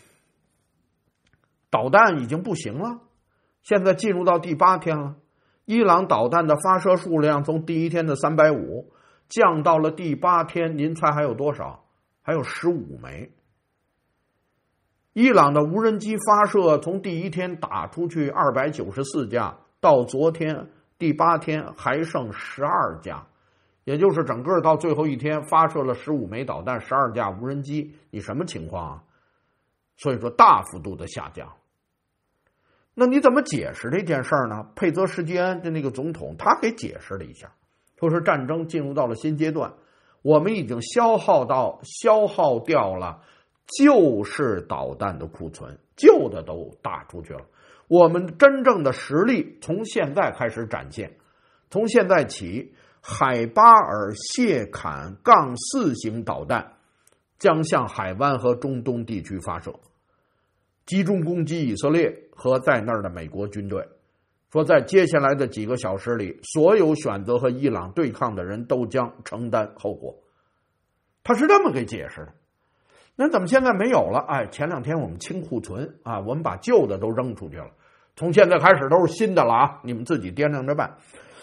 导弹已经不行了，现在进入到第八天了。伊朗导弹的发射数量从第一天的三百五降到了第八天，您猜还有多少？还有十五枚。伊朗的无人机发射从第一天打出去二百九十四架，到昨天第八天还剩十二架，也就是整个到最后一天发射了十五枚导弹，十二架无人机，你什么情况啊？所以说大幅度的下降。那你怎么解释这件事儿呢？佩泽什基安的那个总统他给解释了一下，说是战争进入到了新阶段，我们已经消耗到消耗掉了旧式导弹的库存，旧的都打出去了，我们真正的实力从现在开始展现。从现在起，海巴尔谢坎杠四型导弹将向海湾和中东地区发射，集中攻击以色列和在那儿的美国军队。说在接下来的几个小时里，所有选择和伊朗对抗的人都将承担后果。他是这么给解释的。 那怎么现在没有了？哎，前两天我们清库存啊，我们把旧的都扔出去了，从现在开始都是新的了啊，你们自己掂量着办。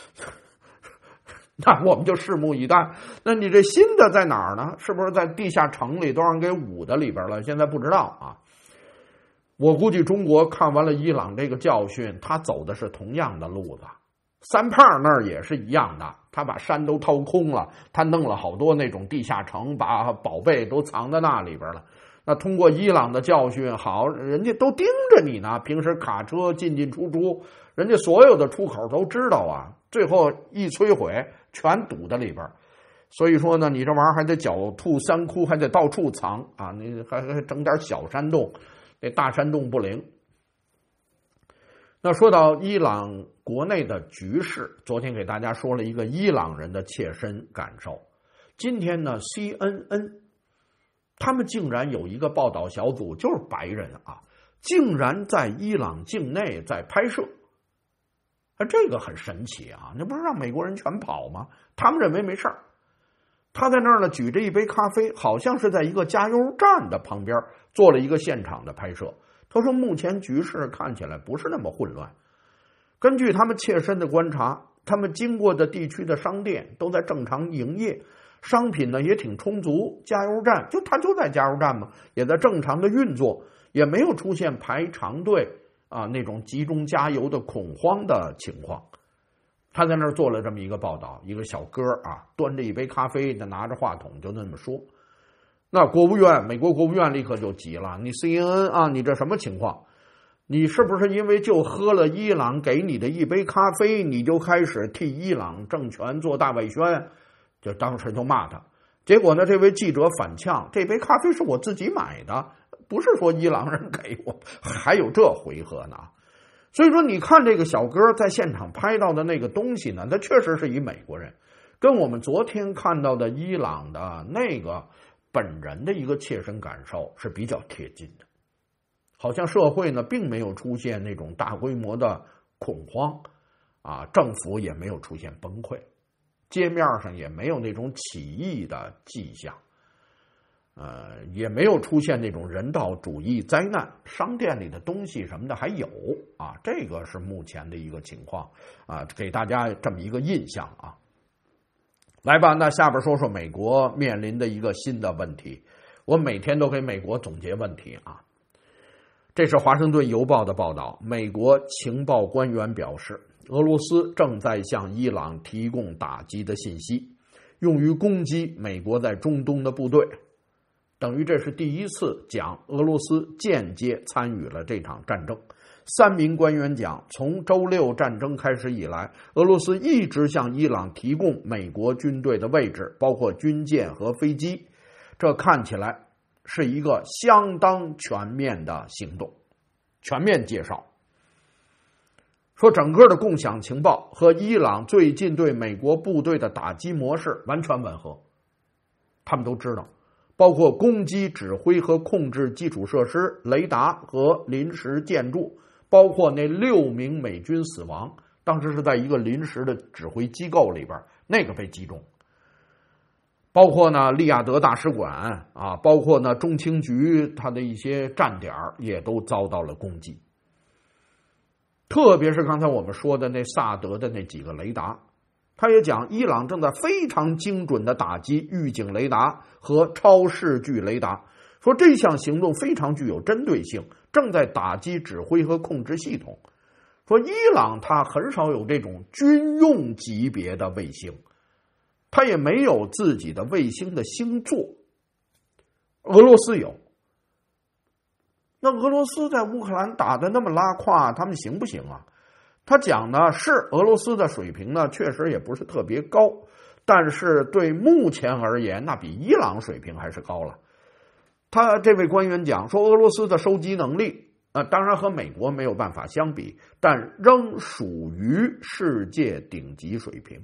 那我们就拭目以待。那你这新的在哪儿呢？是不是在地下城里都让给捂在里边了？现在不知道啊。我估计中国看完了伊朗这个教训，他走的是同样的路子。三胖那儿也是一样的，他把山都掏空了，他弄了好多那种地下城，把宝贝都藏在那里边了。那通过伊朗的教训，好，人家都盯着你呢，平时卡车进进出出，人家所有的出口都知道啊，最后一摧毁全堵在里边。所以说呢，你这玩意儿还得狡兔三窟，还得到处藏啊，你还还整点小山洞，那大山洞不灵。那说到伊朗国内的局势，昨天给大家说了一个伊朗人的切身感受。今天呢 C N N 他们竟然有一个报道小组，就是白人啊，竟然在伊朗境内在拍摄。啊，这个很神奇啊，那不是让美国人全跑吗？他们认为没事儿。他在那儿呢举着一杯咖啡，好像是在一个加油站的旁边做了一个现场的拍摄。他说目前局势看起来不是那么混乱，根据他们切身的观察，他们经过的地区的商店都在正常营业，商品呢也挺充足，加油站就他就在加油站嘛，也在正常的运作，也没有出现排长队啊那种集中加油的恐慌的情况。他在那儿做了这么一个报道，一个小哥啊端着一杯咖啡，拿着话筒就那么说。那国务院，美国国务院立刻就急了，你 C N N 啊，你这什么情况？你是不是因为就喝了伊朗给你的一杯咖啡，你就开始替伊朗政权做大外宣？就当时就骂他。结果呢，这位记者反呛，这杯咖啡是我自己买的，不是说伊朗人给我，还有这回合呢。所以说你看这个小哥在现场拍到的那个东西呢，他确实是一美国人，跟我们昨天看到的伊朗的那个本人的一个切身感受是比较贴近的。好像社会呢并没有出现那种大规模的恐慌啊，政府也没有出现崩溃，街面上也没有那种起义的迹象，呃，也没有出现那种人道主义灾难，商店里的东西什么的还有啊，这个是目前的一个情况啊，给大家这么一个印象啊。来吧，那下边说说美国面临的一个新的问题，我每天都给美国总结问题啊。这是华盛顿邮报的报道，美国情报官员表示，俄罗斯正在向伊朗提供打击的信息，用于攻击美国在中东的部队。等于这是第一次讲俄罗斯间接参与了这场战争。三名官员讲，从周六战争开始以来，俄罗斯一直向伊朗提供美国军队的位置，包括军舰和飞机。这看起来是一个相当全面的行动，全面介绍。说整个的共享情报和伊朗最近对美国部队的打击模式完全吻合，他们都知道，包括攻击指挥和控制基础设施、雷达和临时建筑，包括那六名美军死亡，当时是在一个临时的指挥机构里边，那个被击中。包括呢利雅得大使馆啊，包括呢中情局它的一些站点也都遭到了攻击。特别是刚才我们说的那萨德的那几个雷达，他也讲伊朗正在非常精准的打击预警雷达和超视距雷达，说这项行动非常具有针对性，正在打击指挥和控制系统。说伊朗它很少有这种军用级别的卫星，他也没有自己的卫星的星座，俄罗斯有。那俄罗斯在乌克兰打得那么拉胯，他们行不行啊？他讲呢，是俄罗斯的水平呢，确实也不是特别高，但是对目前而言，那比伊朗水平还是高了。他这位官员讲说，俄罗斯的收集能力，呃，当然和美国没有办法相比，但仍属于世界顶级水平。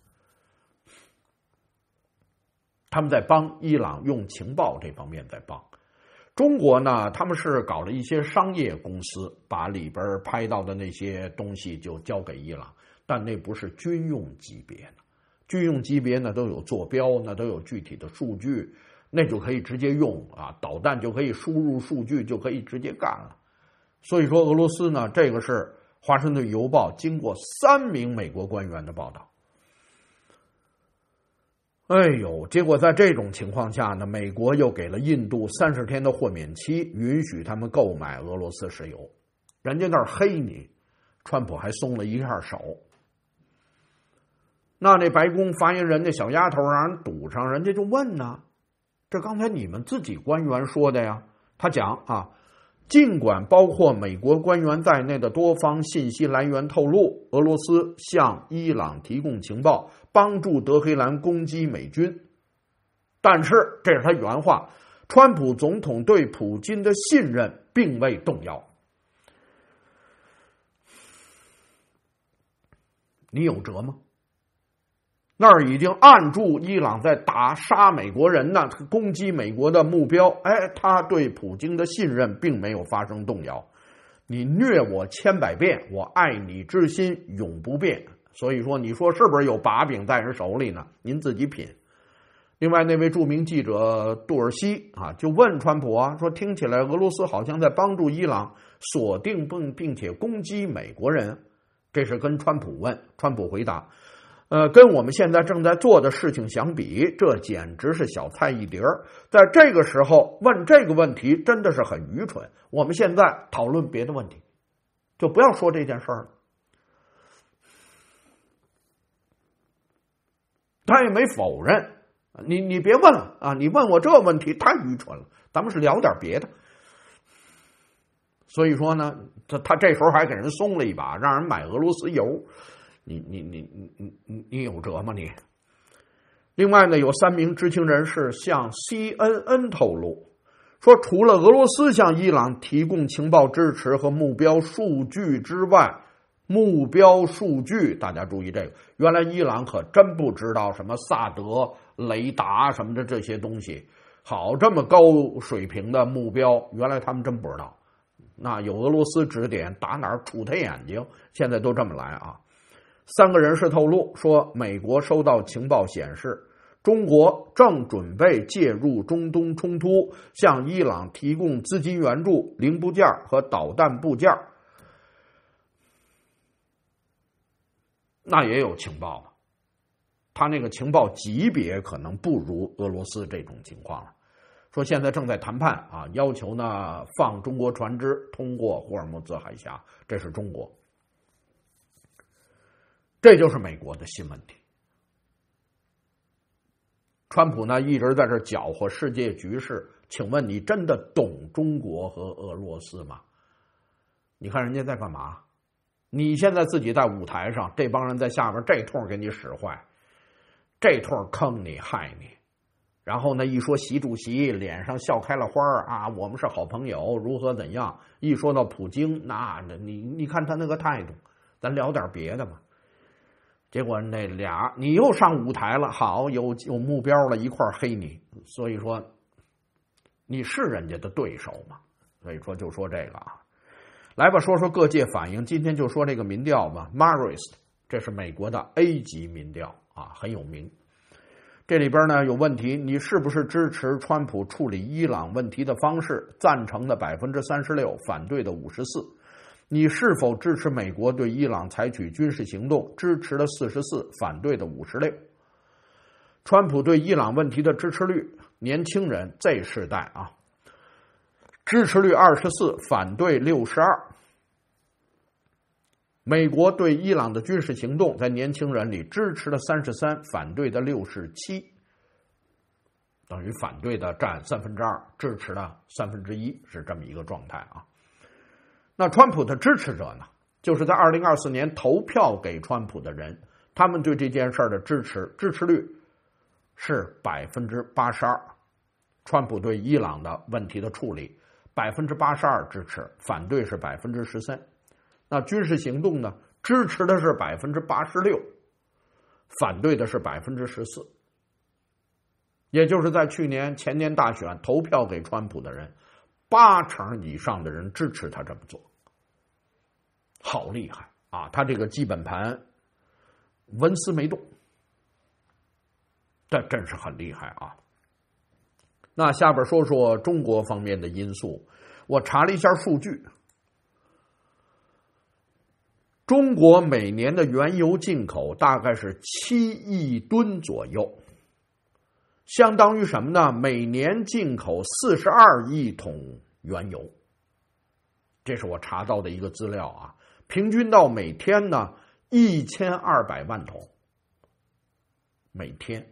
他们在帮伊朗用情报这方面在帮。中国呢，他们是搞了一些商业公司，把里边拍到的那些东西就交给伊朗，但那不是军用级别的。军用级别呢都有坐标，那都有具体的数据， 那就可以直接用啊，导弹就可以输入数据，就可以直接干了。所以说，俄罗斯呢，这个是《华盛顿邮报》经过三名美国官员的报道。哎呦，结果在这种情况下呢，美国又给了印度三十天的豁免期，允许他们购买俄罗斯石油。人家那儿黑你，川普还松了一下手。那那白宫发言人那小丫头让人堵上，人家就问呢，这刚才你们自己官员说的呀？他讲啊，尽管包括美国官员在内的多方信息来源透露，俄罗斯向伊朗提供情报，帮助德黑兰攻击美军，但是这是他原话，川普总统对普京的信任并未动摇。你有辙吗？那儿已经按住伊朗在打杀美国人呢，攻击美国的目标。哎，他对普京的信任并没有发生动摇。你虐我千百遍，我爱你之心永不变。所以说，你说是不是有把柄在人手里呢？您自己品。另外，那位著名记者杜尔西啊，就问川普啊，说听起来俄罗斯好像在帮助伊朗锁定并并且攻击美国人。这是跟川普问，川普回答。呃，跟我们现在正在做的事情相比，这简直是小菜一碟儿。在这个时候问这个问题真的是很愚蠢。我们现在讨论别的问题，就不要说这件事儿了。他也没否认，你你别问了啊！你问我这问题太愚蠢了，咱们是聊点别的。所以说呢，他他这时候还给人松了一把，让人买俄罗斯油。你你你你你你有辙吗你？另外呢，有三名知情人士向 C N N 透露，说除了俄罗斯向伊朗提供情报支持和目标数据之外，目标数据大家注意这个，原来伊朗可真不知道什么萨德、雷达什么的这些东西。好，这么高水平的目标，原来他们真不知道。那有俄罗斯指点，打哪儿杵他眼睛，现在都这么来啊。三个人士透露说，美国收到情报显示，中国正准备介入中东冲突，向伊朗提供资金援助、零部件和导弹部件。那也有情报嘛，他那个情报级别可能不如俄罗斯这种情况了。说现在正在谈判啊，要求呢放中国船只通过霍尔木兹海峡，这是中国。这就是美国的新问题。川普呢一直在这搅和世界局势，请问你真的懂中国和俄罗斯吗？你看人家在干嘛？你现在自己在舞台上，这帮人在下面这通给你使坏，这通坑你害你。然后呢，一说习主席脸上笑开了花啊，我们是好朋友，如何怎样？一说到普京，那你你看他那个态度，咱聊点别的吧。结果那俩你又上舞台了，好，有有目标了，一块黑你。所以说，你是人家的对手嘛？所以说就说这个啊，来吧，说说各界反应。今天就说这个民调吧 ，Marist， 这是美国的 A 级民调啊，很有名。这里边呢有问题，你是不是支持川普处理伊朗问题的方式？赞成的百分之三十六，反对的五十四。你是否支持美国对伊朗采取军事行动？支持的四十四，反对的五十六。川普对伊朗问题的支持率，年轻人 Z 世代啊，支持率二十四，反对六十二。美国对伊朗的军事行动，在年轻人里支持的三十三，反对的六十七，等于反对的占三分之二，支持的三分之一，是这么一个状态啊。那川普的支持者呢，就是在二零二四年投票给川普的人，他们对这件事的支持支持率是百分之八十二。川普对伊朗的问题的处理，百分之八十二支持，反对是百分之十三。那军事行动呢，支持的是百分之八十六，反对的是百分之十四。也就是在去年前年大选投票给川普的人，八成以上的人支持他这么做。好厉害啊！他这个基本盘纹丝没动，这真是很厉害啊。 那下边说说中国方面的因素，我查了一下数据，中国每年的原油进口大概是七亿吨左右，相当于什么呢？每年进口四十二亿桶原油，这是我查到的一个资料啊。平均到每天呢一千二百万桶，每天。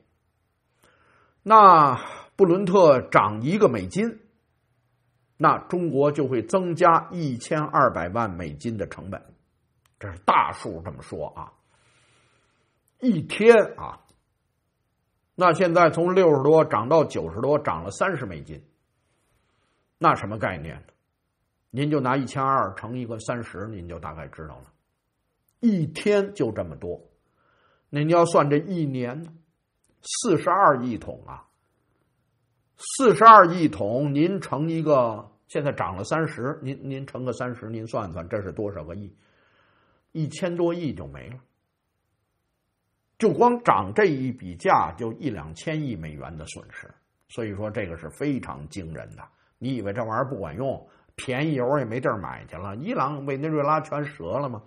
那布伦特涨一个美金，那中国就会增加一千二百万美金的成本，这是大数这么说啊。一天啊，那现在从六十多涨到九十多，涨了三十美金，那什么概念？您就拿一千二乘一个三十，您就大概知道了。一天就这么多，您要算这一年呢，四十二亿桶啊，四十二亿桶，您乘一个，现在涨了三十，您您乘个三十，您算算这是多少个亿？一千多亿就没了，就光涨这一笔价就一两千亿美元的损失，所以说这个是非常惊人的。你以为这玩意儿不管用？便宜油也没地儿买去了，伊朗、委内瑞拉全折了吗？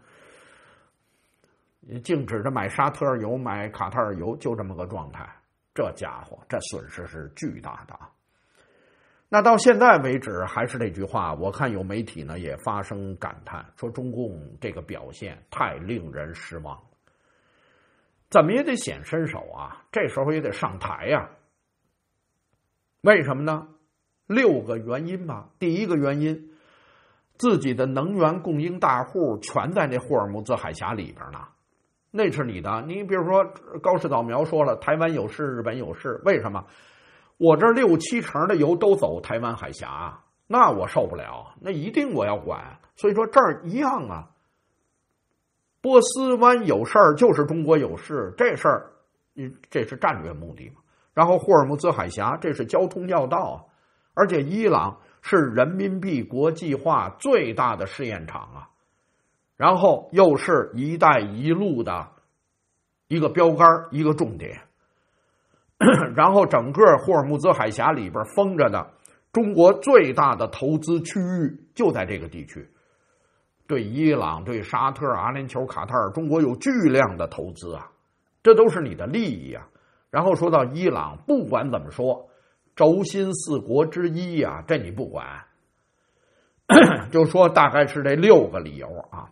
净指着买沙特尔油、买卡塔尔油，就这么个状态。这家伙，这损失是巨大的。那到现在为止，还是这句话，我看有媒体呢也发生感叹，说中共这个表现太令人失望，怎么也得显身手啊，这时候也得上台呀、啊。为什么呢？六个原因吧。第一个原因，自己的能源供应大户全在那霍尔木兹海峡里边呢，那是你的。你比如说高市早苗说了，台湾有事，日本有事，为什么？我这六七成的油都走台湾海峡，那我受不了，那一定我要管。所以说这儿一样啊，波斯湾有事儿就是中国有事，这事儿这是战略目的嘛。然后霍尔木兹海峡这是交通要道啊，而且伊朗是人民币国际化最大的试验场啊，然后又是一带一路的一个标杆，一个重点。然后整个霍尔木兹海峡里边封着的中国最大的投资区域就在这个地区，对伊朗、对沙特、阿联酋、卡塔尔，中国有巨量的投资啊，这都是你的利益啊。然后说到伊朗，不管怎么说，轴心四国之一啊，这你不管，就说大概是这六个理由啊。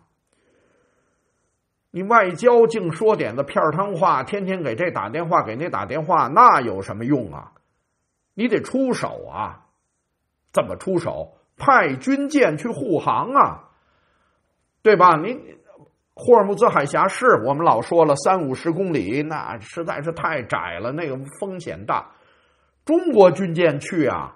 你外交净说点子片汤话，天天给这打电话给那打电话，那有什么用啊？你得出手啊！怎么出手？派军舰去护航啊，对吧？你霍尔木兹海峡是我们老说了三五十公里，那实在是太窄了，那个风险大。中国军舰去啊，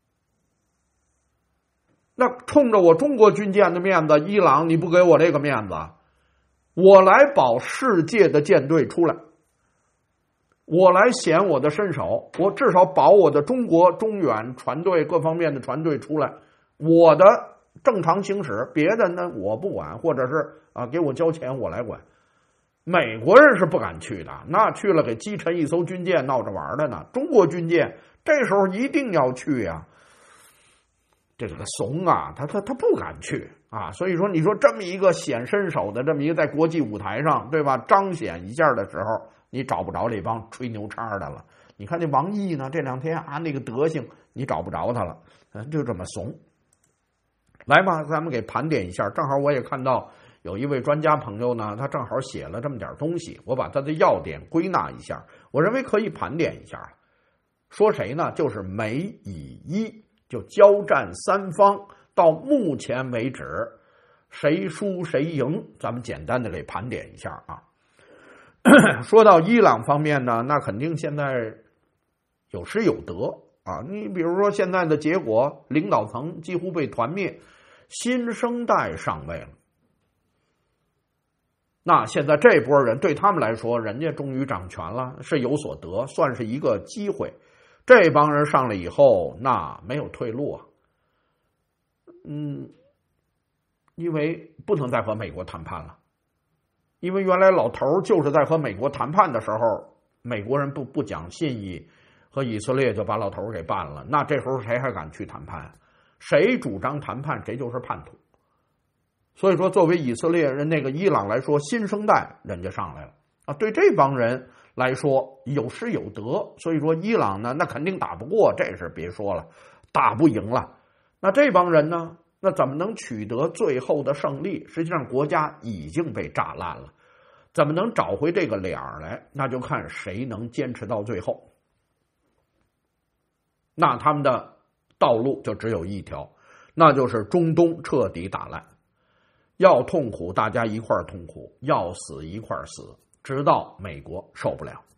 那冲着我中国军舰的面子，伊朗你不给我这个面子，我来保世界的舰队出来，我来显我的身手，我至少保我的中国中远船队各方面的船队出来，我的正常行驶，别的呢我不管，或者是啊给我交钱我来管。美国人是不敢去的，那去了给击沉一艘军舰闹着玩的呢。中国军舰这时候一定要去呀、啊，这个怂啊，他他他不敢去啊。所以说，你说这么一个显身手的，这么一个在国际舞台上，对吧？彰显一下的时候，你找不着这帮吹牛叉的了。你看这王毅呢，这两天啊那个德行，你找不着他了，就这么怂。来吧，咱们给盘点一下。正好我也看到有一位专家朋友呢，他正好写了这么点东西，我把他的要点归纳一下，我认为可以盘点一下。说谁呢？就是美以伊，就交战三方到目前为止谁输谁赢，咱们简单的给盘点一下啊。说到伊朗方面呢，那肯定现在有失有得啊。你比如说现在的结果，领导层几乎被团灭，新生代上位了。那现在这波人对他们来说，人家终于掌权了，是有所得，算是一个机会。这帮人上来以后，那没有退路啊。嗯，因为不能再和美国谈判了，因为原来老头就是在和美国谈判的时候，美国人不不讲信义， 和以色列就把老头给办了。那这时候谁还敢去谈判？谁主张谈判，谁就是叛徒。所以说，作为以色列人那个伊朗来说，新生代人家上来了啊，对这帮人来说有失有得。所以说，伊朗呢，那肯定打不过，这是别说了，打不赢了。那这帮人呢，那怎么能取得最后的胜利？实际上，国家已经被炸烂了，怎么能找回这个脸儿来？那就看谁能坚持到最后。那他们的道路就只有一条，那就是中东彻底打烂。要痛苦，大家一块儿痛苦；要死，一块儿死，直到美国受不了。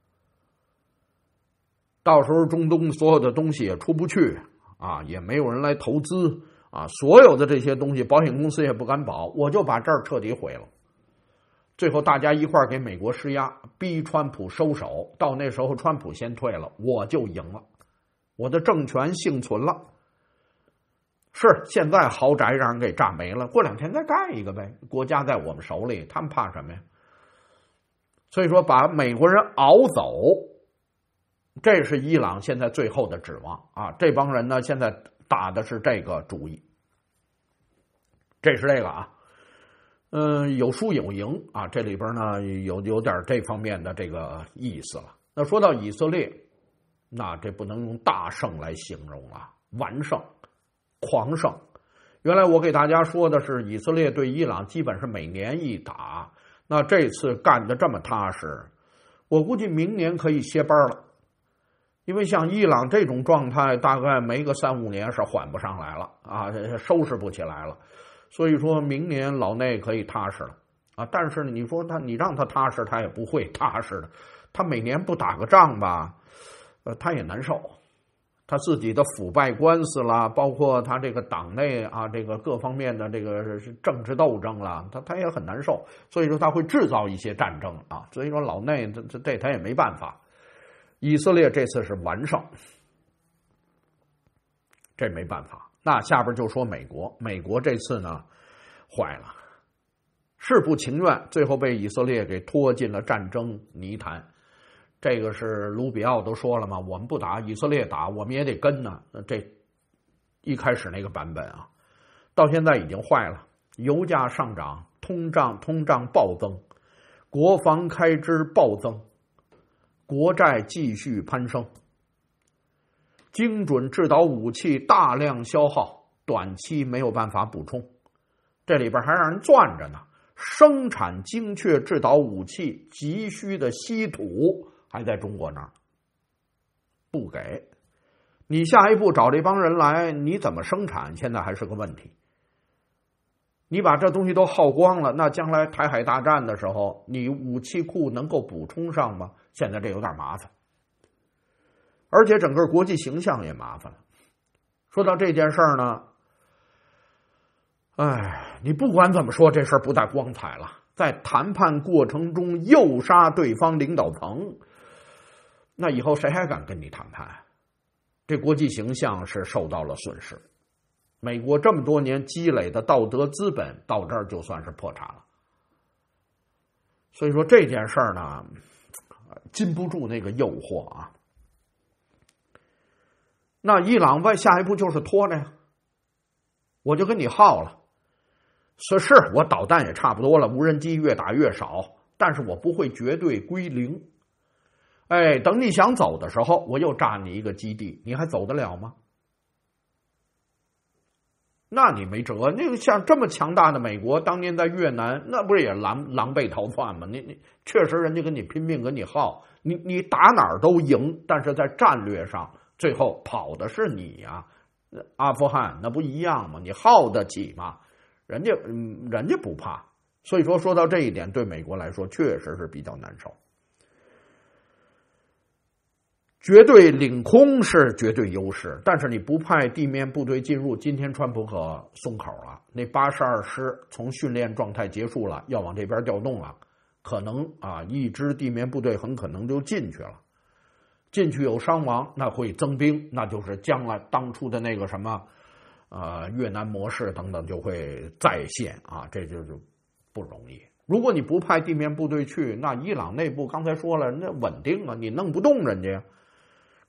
到时候中东所有的东西也出不去啊，也没有人来投资啊，所有的这些东西，保险公司也不敢保，我就把这儿彻底毁了。最后大家一块儿给美国施压，逼川普收手。到那时候，川普先退了，我就赢了，我的政权幸存了。是，现在豪宅让人给炸没了，过两天再盖一个呗，国家在我们手里，他们怕什么呀？所以说，把美国人熬走，这是伊朗现在最后的指望啊！这帮人呢，现在打的是这个主意，这是这个啊，嗯，有输有赢啊，这里边呢有有点这方面的这个意思了。那说到以色列，那这不能用大胜来形容了，完胜。狂胜。原来我给大家说的是以色列对伊朗基本是每年一打，那这次干得这么踏实，我估计明年可以歇班了。因为像伊朗这种状态，大概没个三五年是缓不上来了啊，收拾不起来了。所以说明年老内可以踏实了啊。但是你说他，你让他踏实，他也不会踏实的。他每年不打个仗吧，呃，他也难受。他自己的腐败官司啦，包括他这个党内啊，这个各方面的这个政治斗争啦，他他也很难受，所以说他会制造一些战争啊，所以说老内这这这他也没办法。以色列这次是完胜，这没办法。那下边就说美国，美国这次呢坏了，是不情愿，最后被以色列给拖进了战争泥潭。这个是卢比奥都说了嘛，我们不打，以色列打，我们也得跟呢。这一开始那个版本啊，到现在已经坏了，油价上涨，通胀通胀暴增，国防开支暴增，国债继续攀升，精准制导武器大量消耗，短期没有办法补充。这里边还让人攥着呢，生产精确制导武器急需的稀土还在中国那儿，不给。你下一步找这帮人来，你怎么生产？现在还是个问题。你把这东西都耗光了，那将来台海大战的时候，你武器库能够补充上吗？现在这有点麻烦，而且整个国际形象也麻烦了。说到这件事儿呢，哎，你不管怎么说，这事儿不太光彩了。在谈判过程中诱杀对方领导层，那以后谁还敢跟你谈判？这国际形象是受到了损失。美国这么多年积累的道德资本到这儿就算是破产了。所以说这件事儿呢，禁不住那个诱惑啊。那伊朗外下一步就是拖着呀，我就跟你耗了。是是，我导弹也差不多了，无人机越打越少，但是我不会绝对归零。哎，等你想走的时候，我又炸你一个基地，你还走得了吗？那你没辙。那个像这么强大的美国，当年在越南，那不是也狼狼狈逃窜吗？你你确实人家跟你拼命跟你耗，你你打哪儿都赢，但是在战略上，最后跑的是你呀、啊。阿富汗那不一样吗？你耗得起吗？人家嗯，人家不怕。所以说说到这一点，对美国来说确实是比较难受。绝对领空是绝对优势，但是你不派地面部队进入，今天川普可松口了，那八十二师从训练状态结束了，要往这边调动了，可能啊一支地面部队很可能就进去了，进去有伤亡，那会增兵，那就是将来当初的那个什么呃越南模式等等就会再现啊，这就是不容易。如果你不派地面部队去，那伊朗内部刚才说了，人家稳定啊，你弄不动人家呀。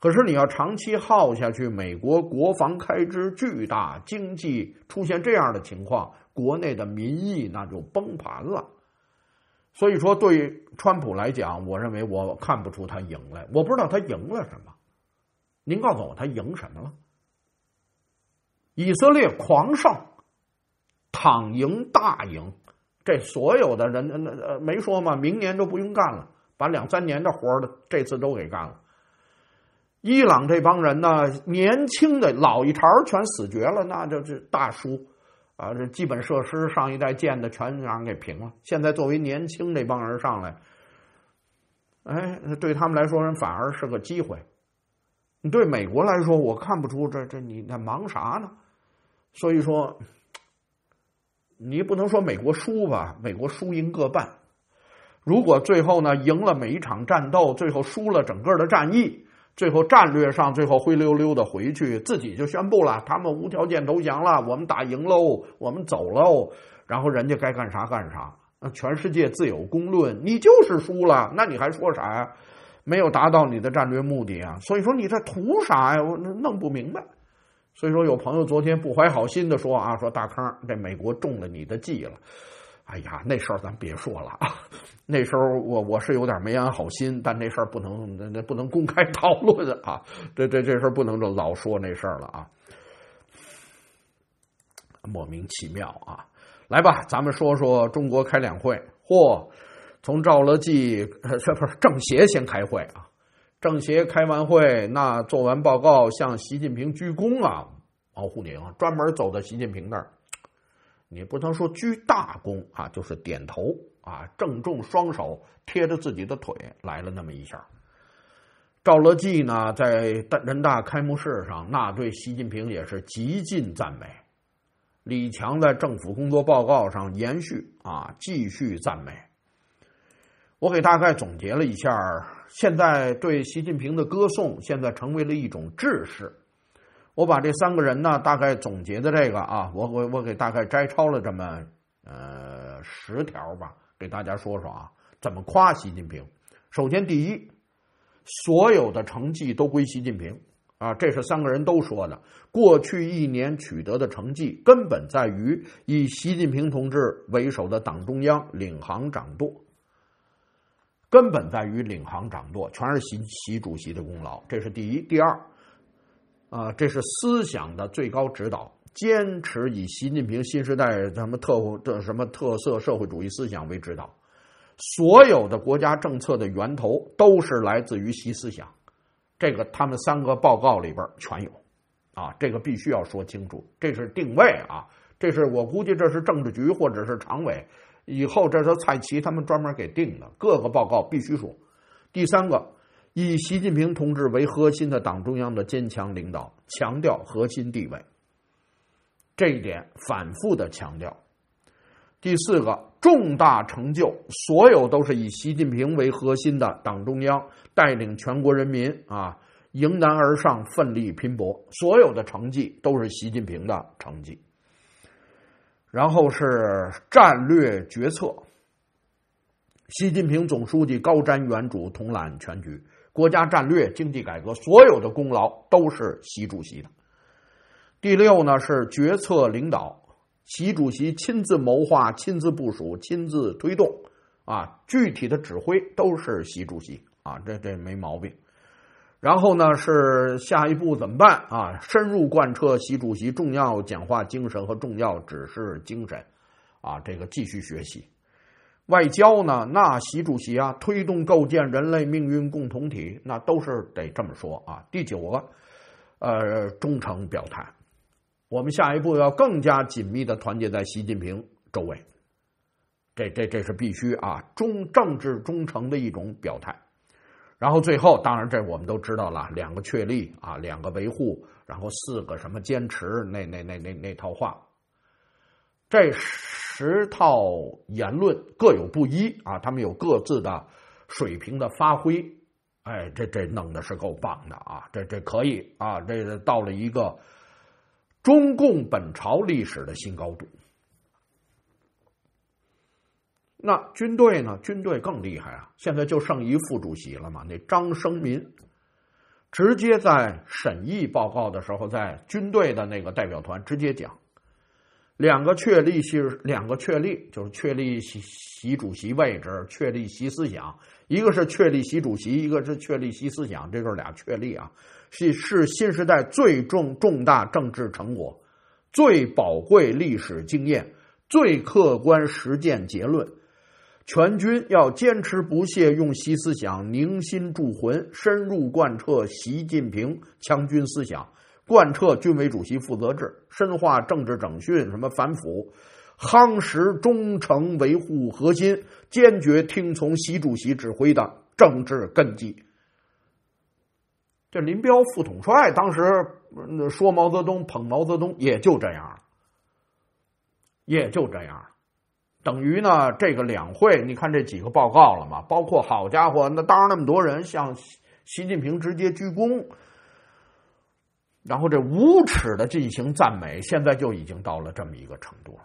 可是你要长期耗下去，美国国防开支巨大，经济出现这样的情况，国内的民意那就崩盘了。所以说，对川普来讲，我认为我看不出他赢来，我不知道他赢了什么。您告诉我，他赢什么了？以色列狂胜，躺赢大赢，这所有的人呃没说吗？明年都不用干了，把两三年的活的这次都给干了。伊朗这帮人呢，年轻的老一茬全死绝了，那就是大输啊！这基本设施上一代建的全让人给平了。现在作为年轻这帮人上来，哎，对他们来说，人反而是个机会。你对美国来说，我看不出这这你在忙啥呢？所以说，你不能说美国输吧，美国输赢各半。如果最后呢赢了每一场战斗，最后输了整个的战役。最后战略上，最后灰溜溜的回去，自己就宣布了，他们无条件投降了，我们打赢喽，我们走喽，然后人家该干啥干啥，全世界自有公论，你就是输了，那你还说啥呀？没有达到你的战略目的啊，所以说你这图啥呀？我弄不明白。所以说有朋友昨天不怀好心的说啊，说大坑，这美国中了你的计了。哎呀，那事儿咱别说了啊！那时候我我是有点没安好心，但那事儿不能那不能公开讨论啊！这这这事儿不能老说那事儿了啊！莫名其妙啊！来吧，咱们说说中国开两会。嚯，从赵乐际这不是政协先开会啊？政协开完会，那做完报告向习近平鞠躬啊！王沪宁专门走到习近平那儿。你不能说鞠大躬啊，就是点头啊，正中双手贴着自己的腿来了那么一下。赵乐际呢，在人大开幕式上，那对习近平也是极尽赞美。李强在政府工作报告上延续啊，继续赞美。我给大概总结了一下，现在对习近平的歌颂，现在成为了一种制式。我把这三个人呢，大概总结的这个啊，我我我给大概摘抄了这么呃十条吧，给大家说说啊，怎么夸习近平。首先，第一，所有的成绩都归习近平啊，这是三个人都说的。过去一年取得的成绩，根本在于以习近平同志为首的党中央领航掌舵，根本在于领航掌舵，全是习习主席的功劳，这是第一。第二。啊，这是思想的最高指导，坚持以习近平新时代什么特的什么特色社会主义思想为指导，所有的国家政策的源头都是来自于习思想，这个他们三个报告里边全有，啊，这个必须要说清楚，这是定位啊，这是我估计这是政治局或者是常委，以后这是蔡奇他们专门给定的，各个报告必须说。第三个。以习近平同志为核心的党中央的坚强领导，强调核心地位，这一点反复的强调。第四个，重大成就，所有都是以习近平为核心的党中央带领全国人民啊迎难而上，奋力拼搏，所有的成绩都是习近平的成绩。然后是战略决策，习近平总书记高瞻远瞩，统揽全局。国家战略、经济改革所有的功劳都是习主席的。第六呢是决策领导，习主席亲自谋划、亲自部署、亲自推动，啊，具体的指挥都是习主席啊，这这没毛病。然后呢是下一步怎么办啊？深入贯彻习主席重要讲话精神和重要指示精神，啊，这个继续学习。外交呢，那习主席啊推动构建人类命运共同体，那都是得这么说啊。第九个，呃，忠诚表态，我们下一步要更加紧密的团结在习近平周围，这这这是必须啊，忠政治忠诚的一种表态。然后最后，当然这我们都知道了，两个确立啊，两个维护，然后四个什么坚持，那那那那那套话，这十套言论各有不一啊，他们有各自的水平的发挥，哎，这这弄的是够棒的啊，这这可以啊，这到了一个中共本朝历史的新高度。那军队呢？军队更厉害啊！现在就剩一副主席了嘛，那张生民。 直接在审议报告的时候，在军队的那个代表团直接讲，两个确立是两个确立，就是确立习习主席位置，确立习思想，一个是确立习主席，一个是确立习思想，这就是俩确立啊，是是新时代最重重大政治成果，最宝贵历史经验，最客观实践结论。全军要坚持不懈用习思想凝心铸魂，深入贯彻习近平强军思想，贯彻军委主席负责制，深化政治整训，什么反腐，夯实忠诚维护核心，坚决听从习主席指挥的政治根基。这林彪副统帅当时说毛泽东捧毛泽东也就这样，也就这样。等于呢，这个两会你看这几个报告了嘛，包括好家伙，那当然那么多人向习近平直接鞠躬，然后这无耻的进行赞美，现在就已经到了这么一个程度了。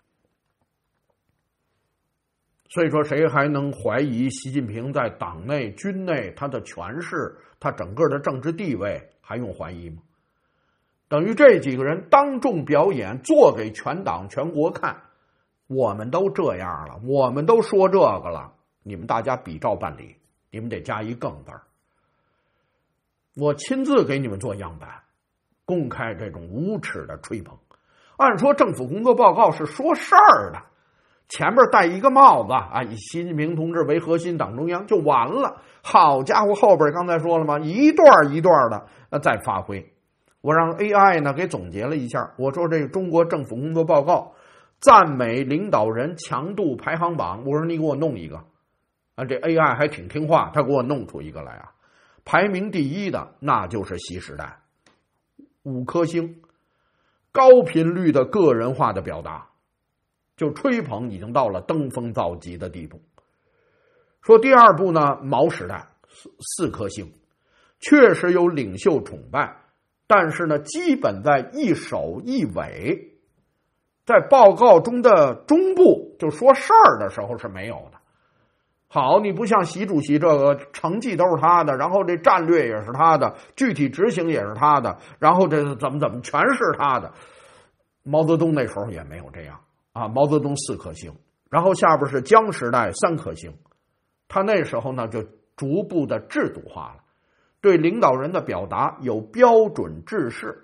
所以说，谁还能怀疑习近平在党内、军内他的权势，他整个的政治地位，还用怀疑吗？等于这几个人当众表演，做给全党全国看。我们都这样了，我们都说这个了，你们大家比照办理，你们得加一更字儿。我亲自给你们做样板，公开这种无耻的吹捧。按说政府工作报告是说事儿的，前面戴一个帽子啊，以习近平同志为核心党中央就完了。好家伙，后边刚才说了吗？一段一段的呃再发挥。我让 A I 呢给总结了一下，我说这个中国政府工作报告赞美领导人强度排行榜，我说你给我弄一个啊，这 A I 还挺听话，他给我弄出一个来啊。排名第一的那就是习时代，五颗星，高频率的个人化的表达，就吹捧已经到了登峰造极的地步。说第二部呢，毛时代四颗星，确实有领袖崇拜，但是呢，基本在一首一尾。在报告中的中部就说事儿的时候是没有的。好，你不像习主席这个成绩都是他的，然后这战略也是他的，具体执行也是他的，然后这怎么怎么全是他的。毛泽东那时候也没有这样啊，毛泽东四颗星，然后下边是江时代三颗星，他那时候呢就逐步的制度化了，对领导人的表达有标准制式。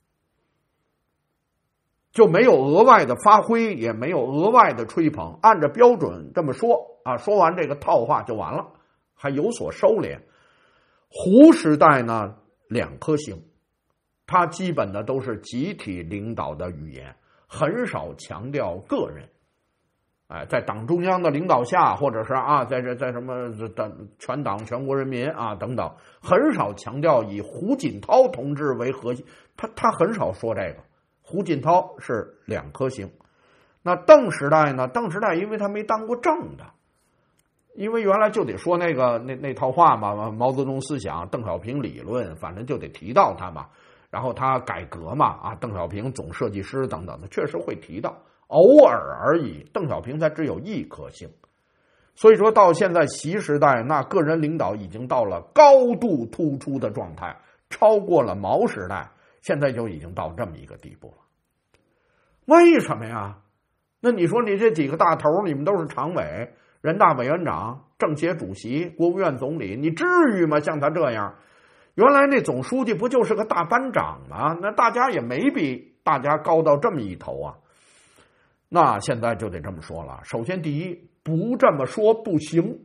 就没有额外的发挥，也没有额外的吹捧，按照标准这么说啊，说完这个套话就完了，还有所收敛。胡时代呢，两颗星，他基本的都是集体领导的语言，很少强调个人。哎，在党中央的领导下，或者是啊，在这在什么全党全国人民啊等等，很少强调以胡锦涛同志为核心，他他很少说这个。胡锦涛是两颗星，那邓时代呢？邓时代因为他没当过正的，因为原来就得说那个那那套话嘛，毛泽东思想、邓小平理论，反正就得提到他嘛。然后他改革嘛，啊，邓小平总设计师等等的，确实会提到，偶尔而已。邓小平才只有一颗星，所以说到现在习时代，那个人领导已经到了高度突出的状态，超过了毛时代。现在就已经到这么一个地步了，为什么呀？那你说你这几个大头，你们都是常委、人大委员长、政协主席、国务院总理，你至于吗？像他这样，原来那总书记不就是个大班长吗？那大家也没比大家高到这么一头啊。那现在就得这么说了，首先第一，不这么说不行，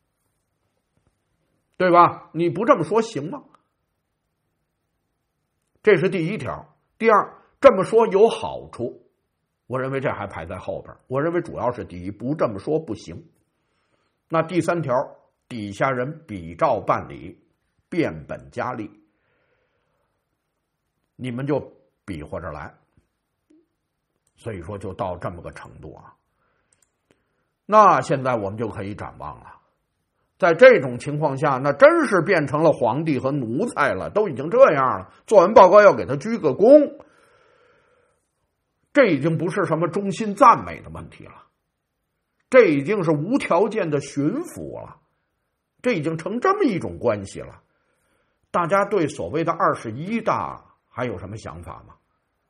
对吧？你不这么说行吗？这是第一条。第二，这么说有好处，我认为这还排在后边。我认为主要是第一，不这么说不行。那第三条，底下人比照办理，变本加厉，你们就比划着来。所以说就到这么个程度啊。那现在我们就可以展望了。在这种情况下，那真是变成了皇帝和奴才了，都已经这样了，做完报告要给他鞠个躬，这已经不是什么衷心赞美的问题了，这已经是无条件的驯服了，这已经成这么一种关系了。 大家对所谓的二十一大还有什么想法吗？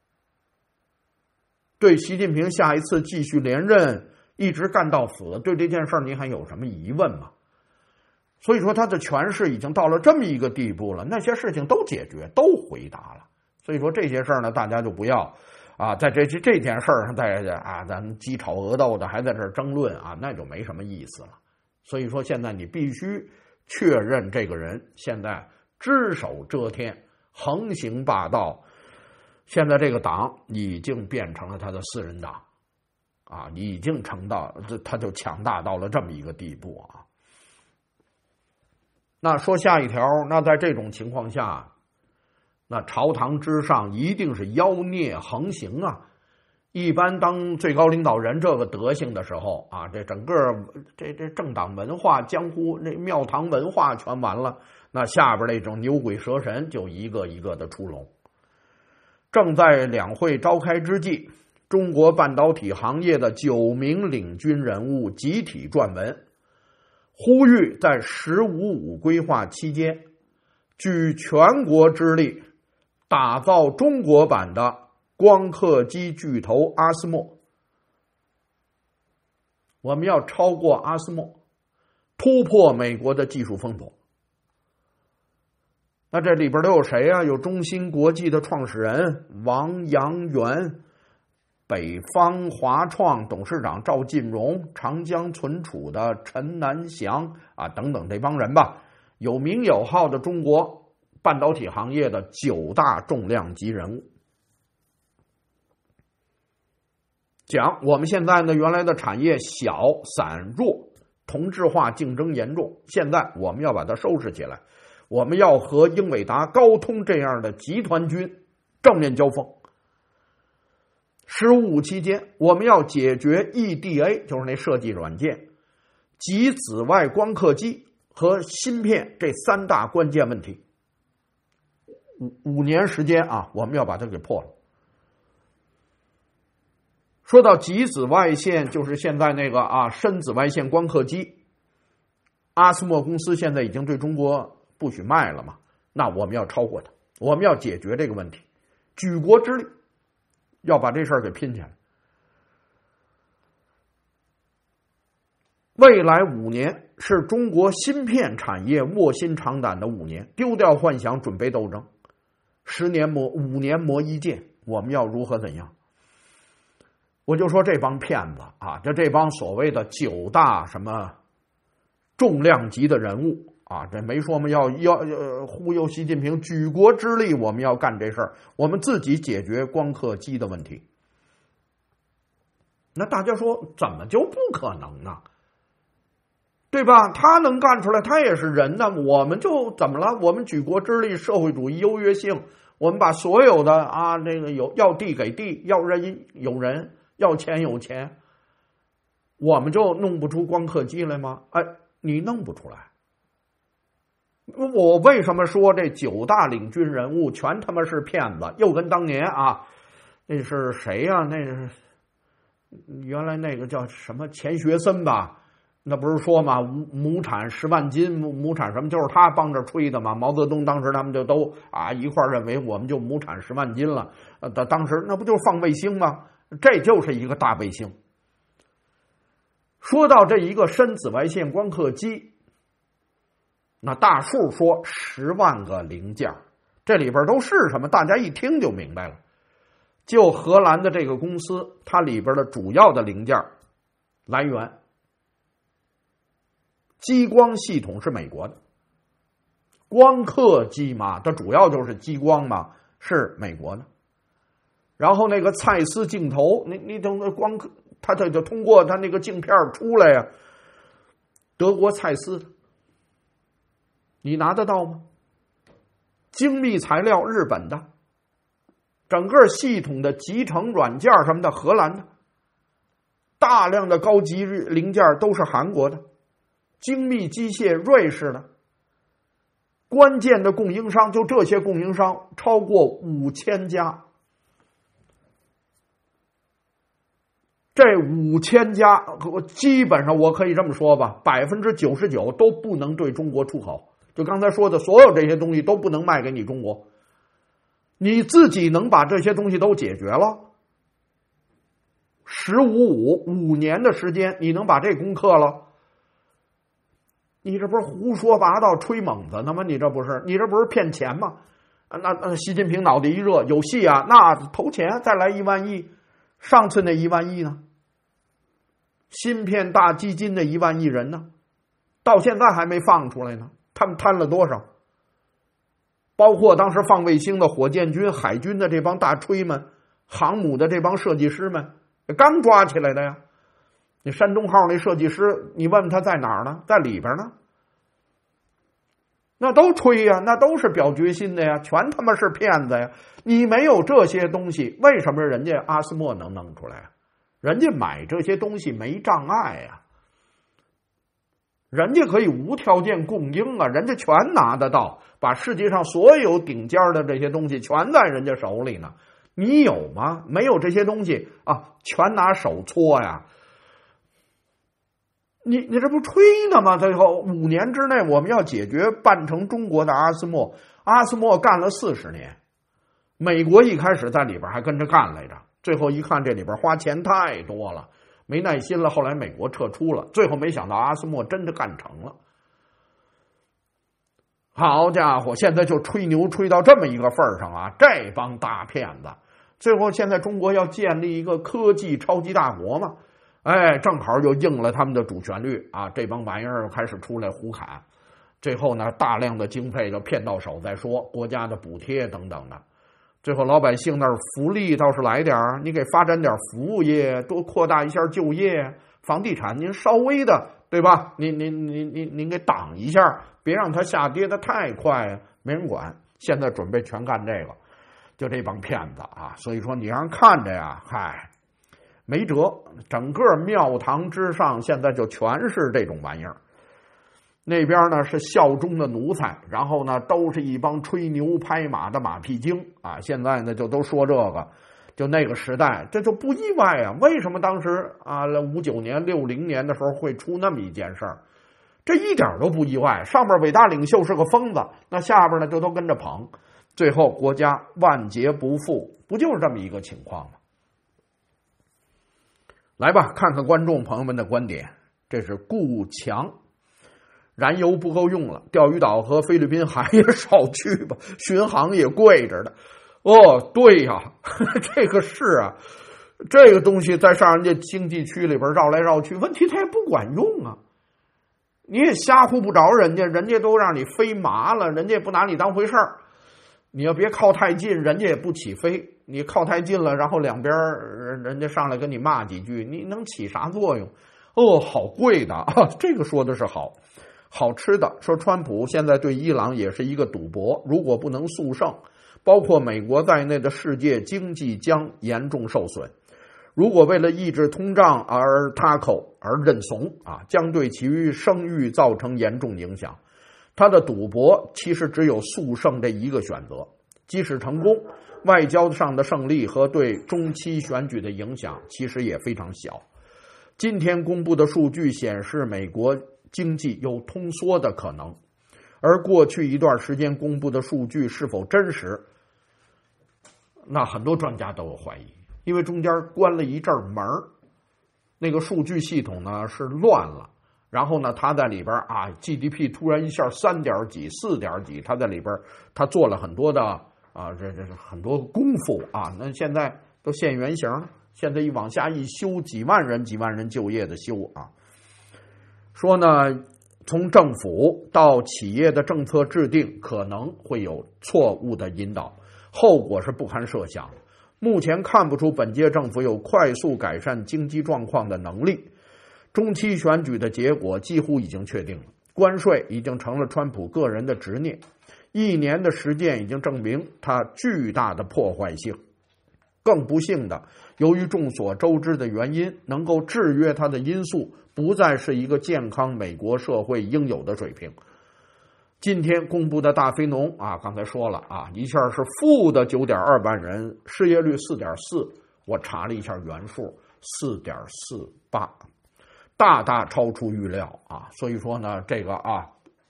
对习近平下一次继续连任一直干到死，对这件事您还有什么疑问吗？所以说他的权势已经到了这么一个地步了，那些事情都解决都回答了。所以说这些事儿呢，大家就不要啊，在这这件事儿上在啊咱们鸡吵鹅斗的还在这儿争论啊，那就没什么意思了。所以说现在你必须确认这个人现在只手遮天，横行霸道，现在这个党已经变成了他的私人党啊，已经成到他就强大到了这么一个地步啊。那说下一条，那在这种情况下，那朝堂之上一定是妖孽横行啊！一般当最高领导人这个德行的时候啊，这整个这这政党文化、江湖那庙堂文化全完了，那下边那种牛鬼蛇神就一个一个的出笼。正在两会召开之际，中国半导体行业的九名领军人物集体撰文，呼吁在“十五五”规划期间，举全国之力打造中国版的光刻机巨头阿斯莫。我们要超过阿斯莫，突破美国的技术封锁。那这里边都有谁啊？有中芯国际的创始人王阳元，北方华创董事长赵晋荣，长江存储的陈南祥啊，等等这帮人吧，有名有号的中国半导体行业的九大重量级人物。讲我们现在呢，原来的产业小散弱，同质化竞争严重，现在我们要把它收拾起来，我们要和英伟达、高通这样的集团军正面交锋。十五五期间，我们要解决 E D A， 就是那设计软件、极紫外光刻机和芯片这三大关键问题。五五年时间啊，我们要把它给破了。说到极紫外线，就是现在那个啊深紫外线光刻机，阿斯莫公司现在已经对中国不许卖了嘛，那我们要超过它，我们要解决这个问题，举国之力要把这事儿给拼起来。未来五年是中国芯片产业卧薪尝胆的五年，丢掉幻想，准备斗争。十年磨五年磨一剑，我们要如何怎样？我就说这帮骗子啊，就这帮所谓的九大什么重量级的人物啊，这没说嘛，要要呃忽悠习近平，举国之力我们要干这事儿，我们自己解决光刻机的问题。那大家说怎么就不可能呢？对吧？他能干出来，他也是人呢，我们就怎么了？我们举国之力，社会主义优越性，我们把所有的啊，这个有要地给地，要人有人，要钱有钱，我们就弄不出光刻机来吗？哎，你弄不出来。我为什么说这九大领军人物全他妈是骗子？又跟当年啊，那是谁呀、啊？那是原来那个叫什么钱学森吧？那不是说嘛，亩产十万斤，亩产什么，就是他帮着吹的嘛。毛泽东当时他们就都啊一块认为我们就亩产十万斤了。呃，当时那不就是放卫星吗？这就是一个大卫星。说到这一个深紫外线光刻机，那大数说十万个零件，这里边都是什么？大家一听就明白了。就荷兰的这个公司，它里边的主要的零件来源，激光系统是美国的，光刻机嘛，它主要就是激光嘛，是美国的。然后那个蔡司镜头，你你等光刻，它它就通过它那个镜片出来呀，德国蔡司的，你拿得到吗？精密材料日本的，整个系统的集成软件什么的荷兰的，大量的高级零件都是韩国的，精密机械瑞士的，关键的供应商就这些供应商超过五千家。这五千家基本上我可以这么说吧，百分之九十九都不能对中国出口， 就刚才说的所有这些东西都不能卖给你中国，你自己能把这些东西都解决了，十五五五年的时间，你能把这攻克了？你这不是胡说八道、吹猛子呢吗？你这不是，你这不是骗钱吗？那那习近平脑袋一热，有戏啊！那投钱再来一万亿，上次那一万亿呢？芯片大基金的一万亿人呢？到现在还没放出来呢。他们贪了多少？包括当时放卫星的火箭军、海军的这帮大吹们，航母的这帮设计师们，刚抓起来的呀。你山东号那设计师，你问问他在哪儿呢？在里边呢。那都吹呀，那都是表决心的呀，全他妈是骗子呀！你没有这些东西，为什么人家阿斯莫能弄出来啊？人家买这些东西没障碍呀，人家可以无条件供应啊，人家全拿得到，把世界上所有顶尖的这些东西全在人家手里呢。你有吗？没有这些东西啊，全拿手搓呀。你你这不吹呢吗？最后五年之内我们要解决办成中国的阿斯莫，阿斯莫干了四十年，美国一开始在里边还跟着干来着，最后一看这里边花钱太多了，没耐心了，后来美国撤出了，最后没想到阿斯莫真的干成了。好家伙，现在就吹牛吹到这么一个份儿上啊！这帮大骗子，最后现在中国要建立一个科技超级大国嘛？哎，正好就应了他们的主旋律啊！这帮玩意儿开始出来胡侃，最后呢，大量的经费就骗到手再说，国家的补贴等等的，最后老百姓那儿福利倒是来点儿，你给发展点服务业，多扩大一下就业，房地产您稍微的对吧？您您您您您给挡一下，别让它下跌的太快，没人管。现在准备全干这个，就这帮骗子啊！所以说你让人看着呀，嗨。没辙，整个庙堂之上现在就全是这种玩意儿。那边呢是效忠的奴才，然后呢都是一帮吹牛拍马的马屁精啊！现在呢就都说这个，就那个时代，这就不意外啊。为什么当时啊五九年、六零年的时候会出那么一件事儿？这一点都不意外。上边伟大领袖是个疯子，那下边呢就都跟着捧，最后国家万劫不复，不就是这么一个情况吗？来吧，看看观众朋友们的观点。这是顾强，燃油不够用了，钓鱼岛和菲律宾海也少去吧，巡航也贵着的。哦，对呀，这个是啊，这个东西在上人家经济区里边绕来绕去，问题它也不管用啊。你也瞎唬不着人家，人家都让你飞麻了，人家也不拿你当回事儿。你要别靠太近，人家也不起飞。你靠太近了，然后两边人家上来跟你骂几句，你能起啥作用？哦，好贵的啊！这个说的是好，好吃的。说川普现在对伊朗也是一个赌博，如果不能速胜，包括美国在内的世界经济将严重受损。如果为了抑制通胀而他口而认怂啊，将对其余声誉造成严重影响。他的赌博其实只有速胜这一个选择，即使成功，外交上的胜利和对中期选举的影响其实也非常小。今天公布的数据显示，美国经济有通缩的可能，而过去一段时间公布的数据是否真实，那很多专家都有怀疑，因为中间关了一阵门，那个数据系统呢是乱了。然后呢，他在里边啊 ，G D P 突然一下三点几、四点几，他在里边他做了很多的啊，这这很多功夫啊。那现在都现原形了，现在一往下一修，几万人、几万人就业的修啊。说呢，从政府到企业的政策制定可能会有错误的引导，后果是不堪设想。目前看不出本届政府有快速改善经济状况的能力。中期选举的结果几乎已经确定了，关税已经成了川普个人的执念，一年的实践已经证明它巨大的破坏性。更不幸的，由于众所周知的原因，能够制约它的因素不再是一个健康美国社会应有的水平。今天公布的大非农啊，刚才说了啊，一下是负的 九点二万人，失业率 四点四， 我查了一下原数 四点四八，大大超出预料啊，所以说呢，这个啊，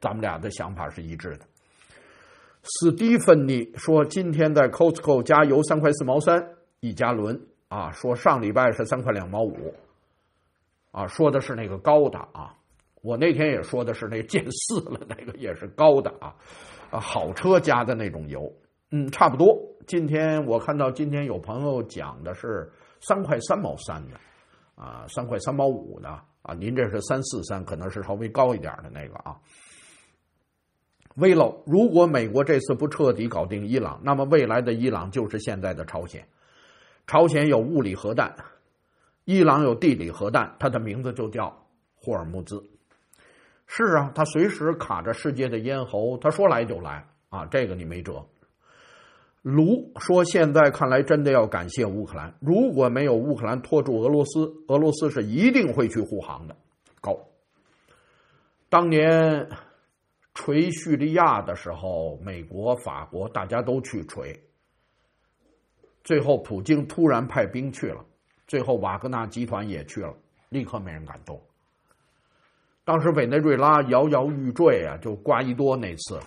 咱们俩的想法是一致的。史蒂芬妮说，今天在 Costco 加油三块四毛三一加仑啊，说上礼拜是三块两毛五啊，说的是那个高的啊。我那天也说的是那减四了，那个也是高的啊，啊，好车加的那种油，嗯，差不多。今天我看到今天有朋友讲的是三块三毛三的，啊，三块三毛五的啊，您这是三四三，可能是稍微高一点的那个啊。Velo， 如果美国这次不彻底搞定伊朗，那么未来的伊朗就是现在的朝鲜。朝鲜有物理核弹，伊朗有地理核弹，它的名字就叫霍尔木兹。是啊，他随时卡着世界的咽喉，他说来就来啊，这个你没辙。卢说，现在看来真的要感谢乌克兰，如果没有乌克兰拖住俄罗斯，俄罗斯是一定会去护航的。高，当年锤叙利亚的时候，美国、法国大家都去锤，最后普京突然派兵去了，最后瓦格纳集团也去了，立刻没人敢动。当时委内瑞拉摇摇欲坠啊，就瓜伊多那次，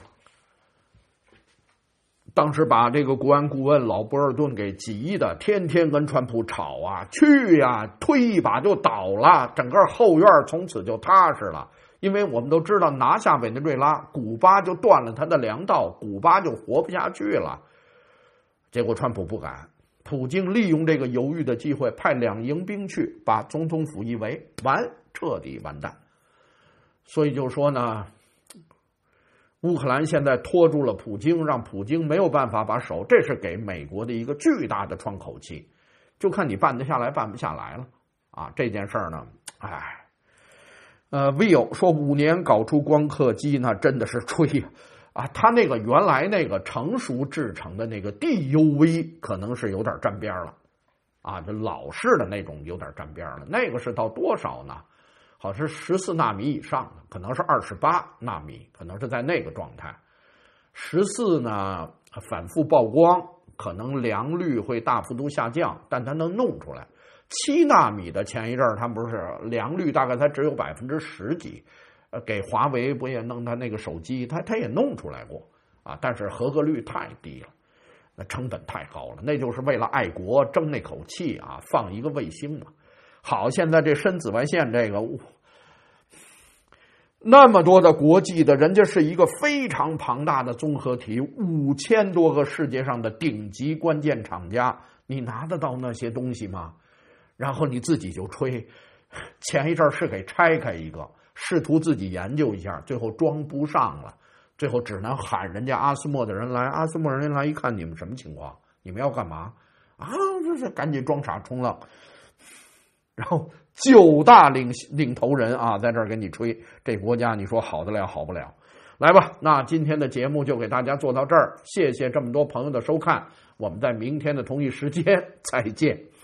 当时把这个国安顾问老波尔顿给急的，天天跟川普吵啊，去呀、啊，推一把就倒了，整个后院从此就踏实了。因为我们都知道，拿下委内瑞拉，古巴就断了他的粮道，古巴就活不下去了。结果川普不敢，普京利用这个犹豫的机会，派两营兵去，把总统府一围，完，彻底完蛋。所以就说呢，乌克兰现在拖住了普京，让普京没有办法把手，这是给美国的一个巨大的窗口期，就看你办得下来办不下来了啊！这件事儿呢，哎，呃 ，Will 说五年搞出光刻机，那真的是吹啊！他那个原来那个成熟制成的那个 D U V 可能是有点沾边了啊，就老式的那种有点沾边了，那个是到多少呢？好像是十四纳米以上的，可能是二十八纳米，可能是在那个状态。十四呢，反复曝光，可能良率会大幅度下降，但它能弄出来。七纳米的前一阵儿，它不是良率大概才只有百分之十几，呃，给华为不也弄它那个手机，它它也弄出来过啊，但是合格率太低了，那成本太高了，那就是为了爱国争那口气啊，放一个卫星嘛。好，现在这深紫外线这个那么多的国际的，人家是一个非常庞大的综合体，五千多个世界上的顶级关键厂家，你拿得到那些东西吗？然后你自己就吹，前一阵是给拆开一个，试图自己研究一下，最后装不上了，最后只能喊人家阿斯莫的人来，阿斯莫人来一看，你们什么情况？你们要干嘛？啊，这是赶紧装傻充愣。然后九大领领头人啊，在这儿给你吹，这国家你说好得了好不了。来吧，那今天的节目就给大家做到这儿，谢谢这么多朋友的收看，我们在明天的同一时间再见。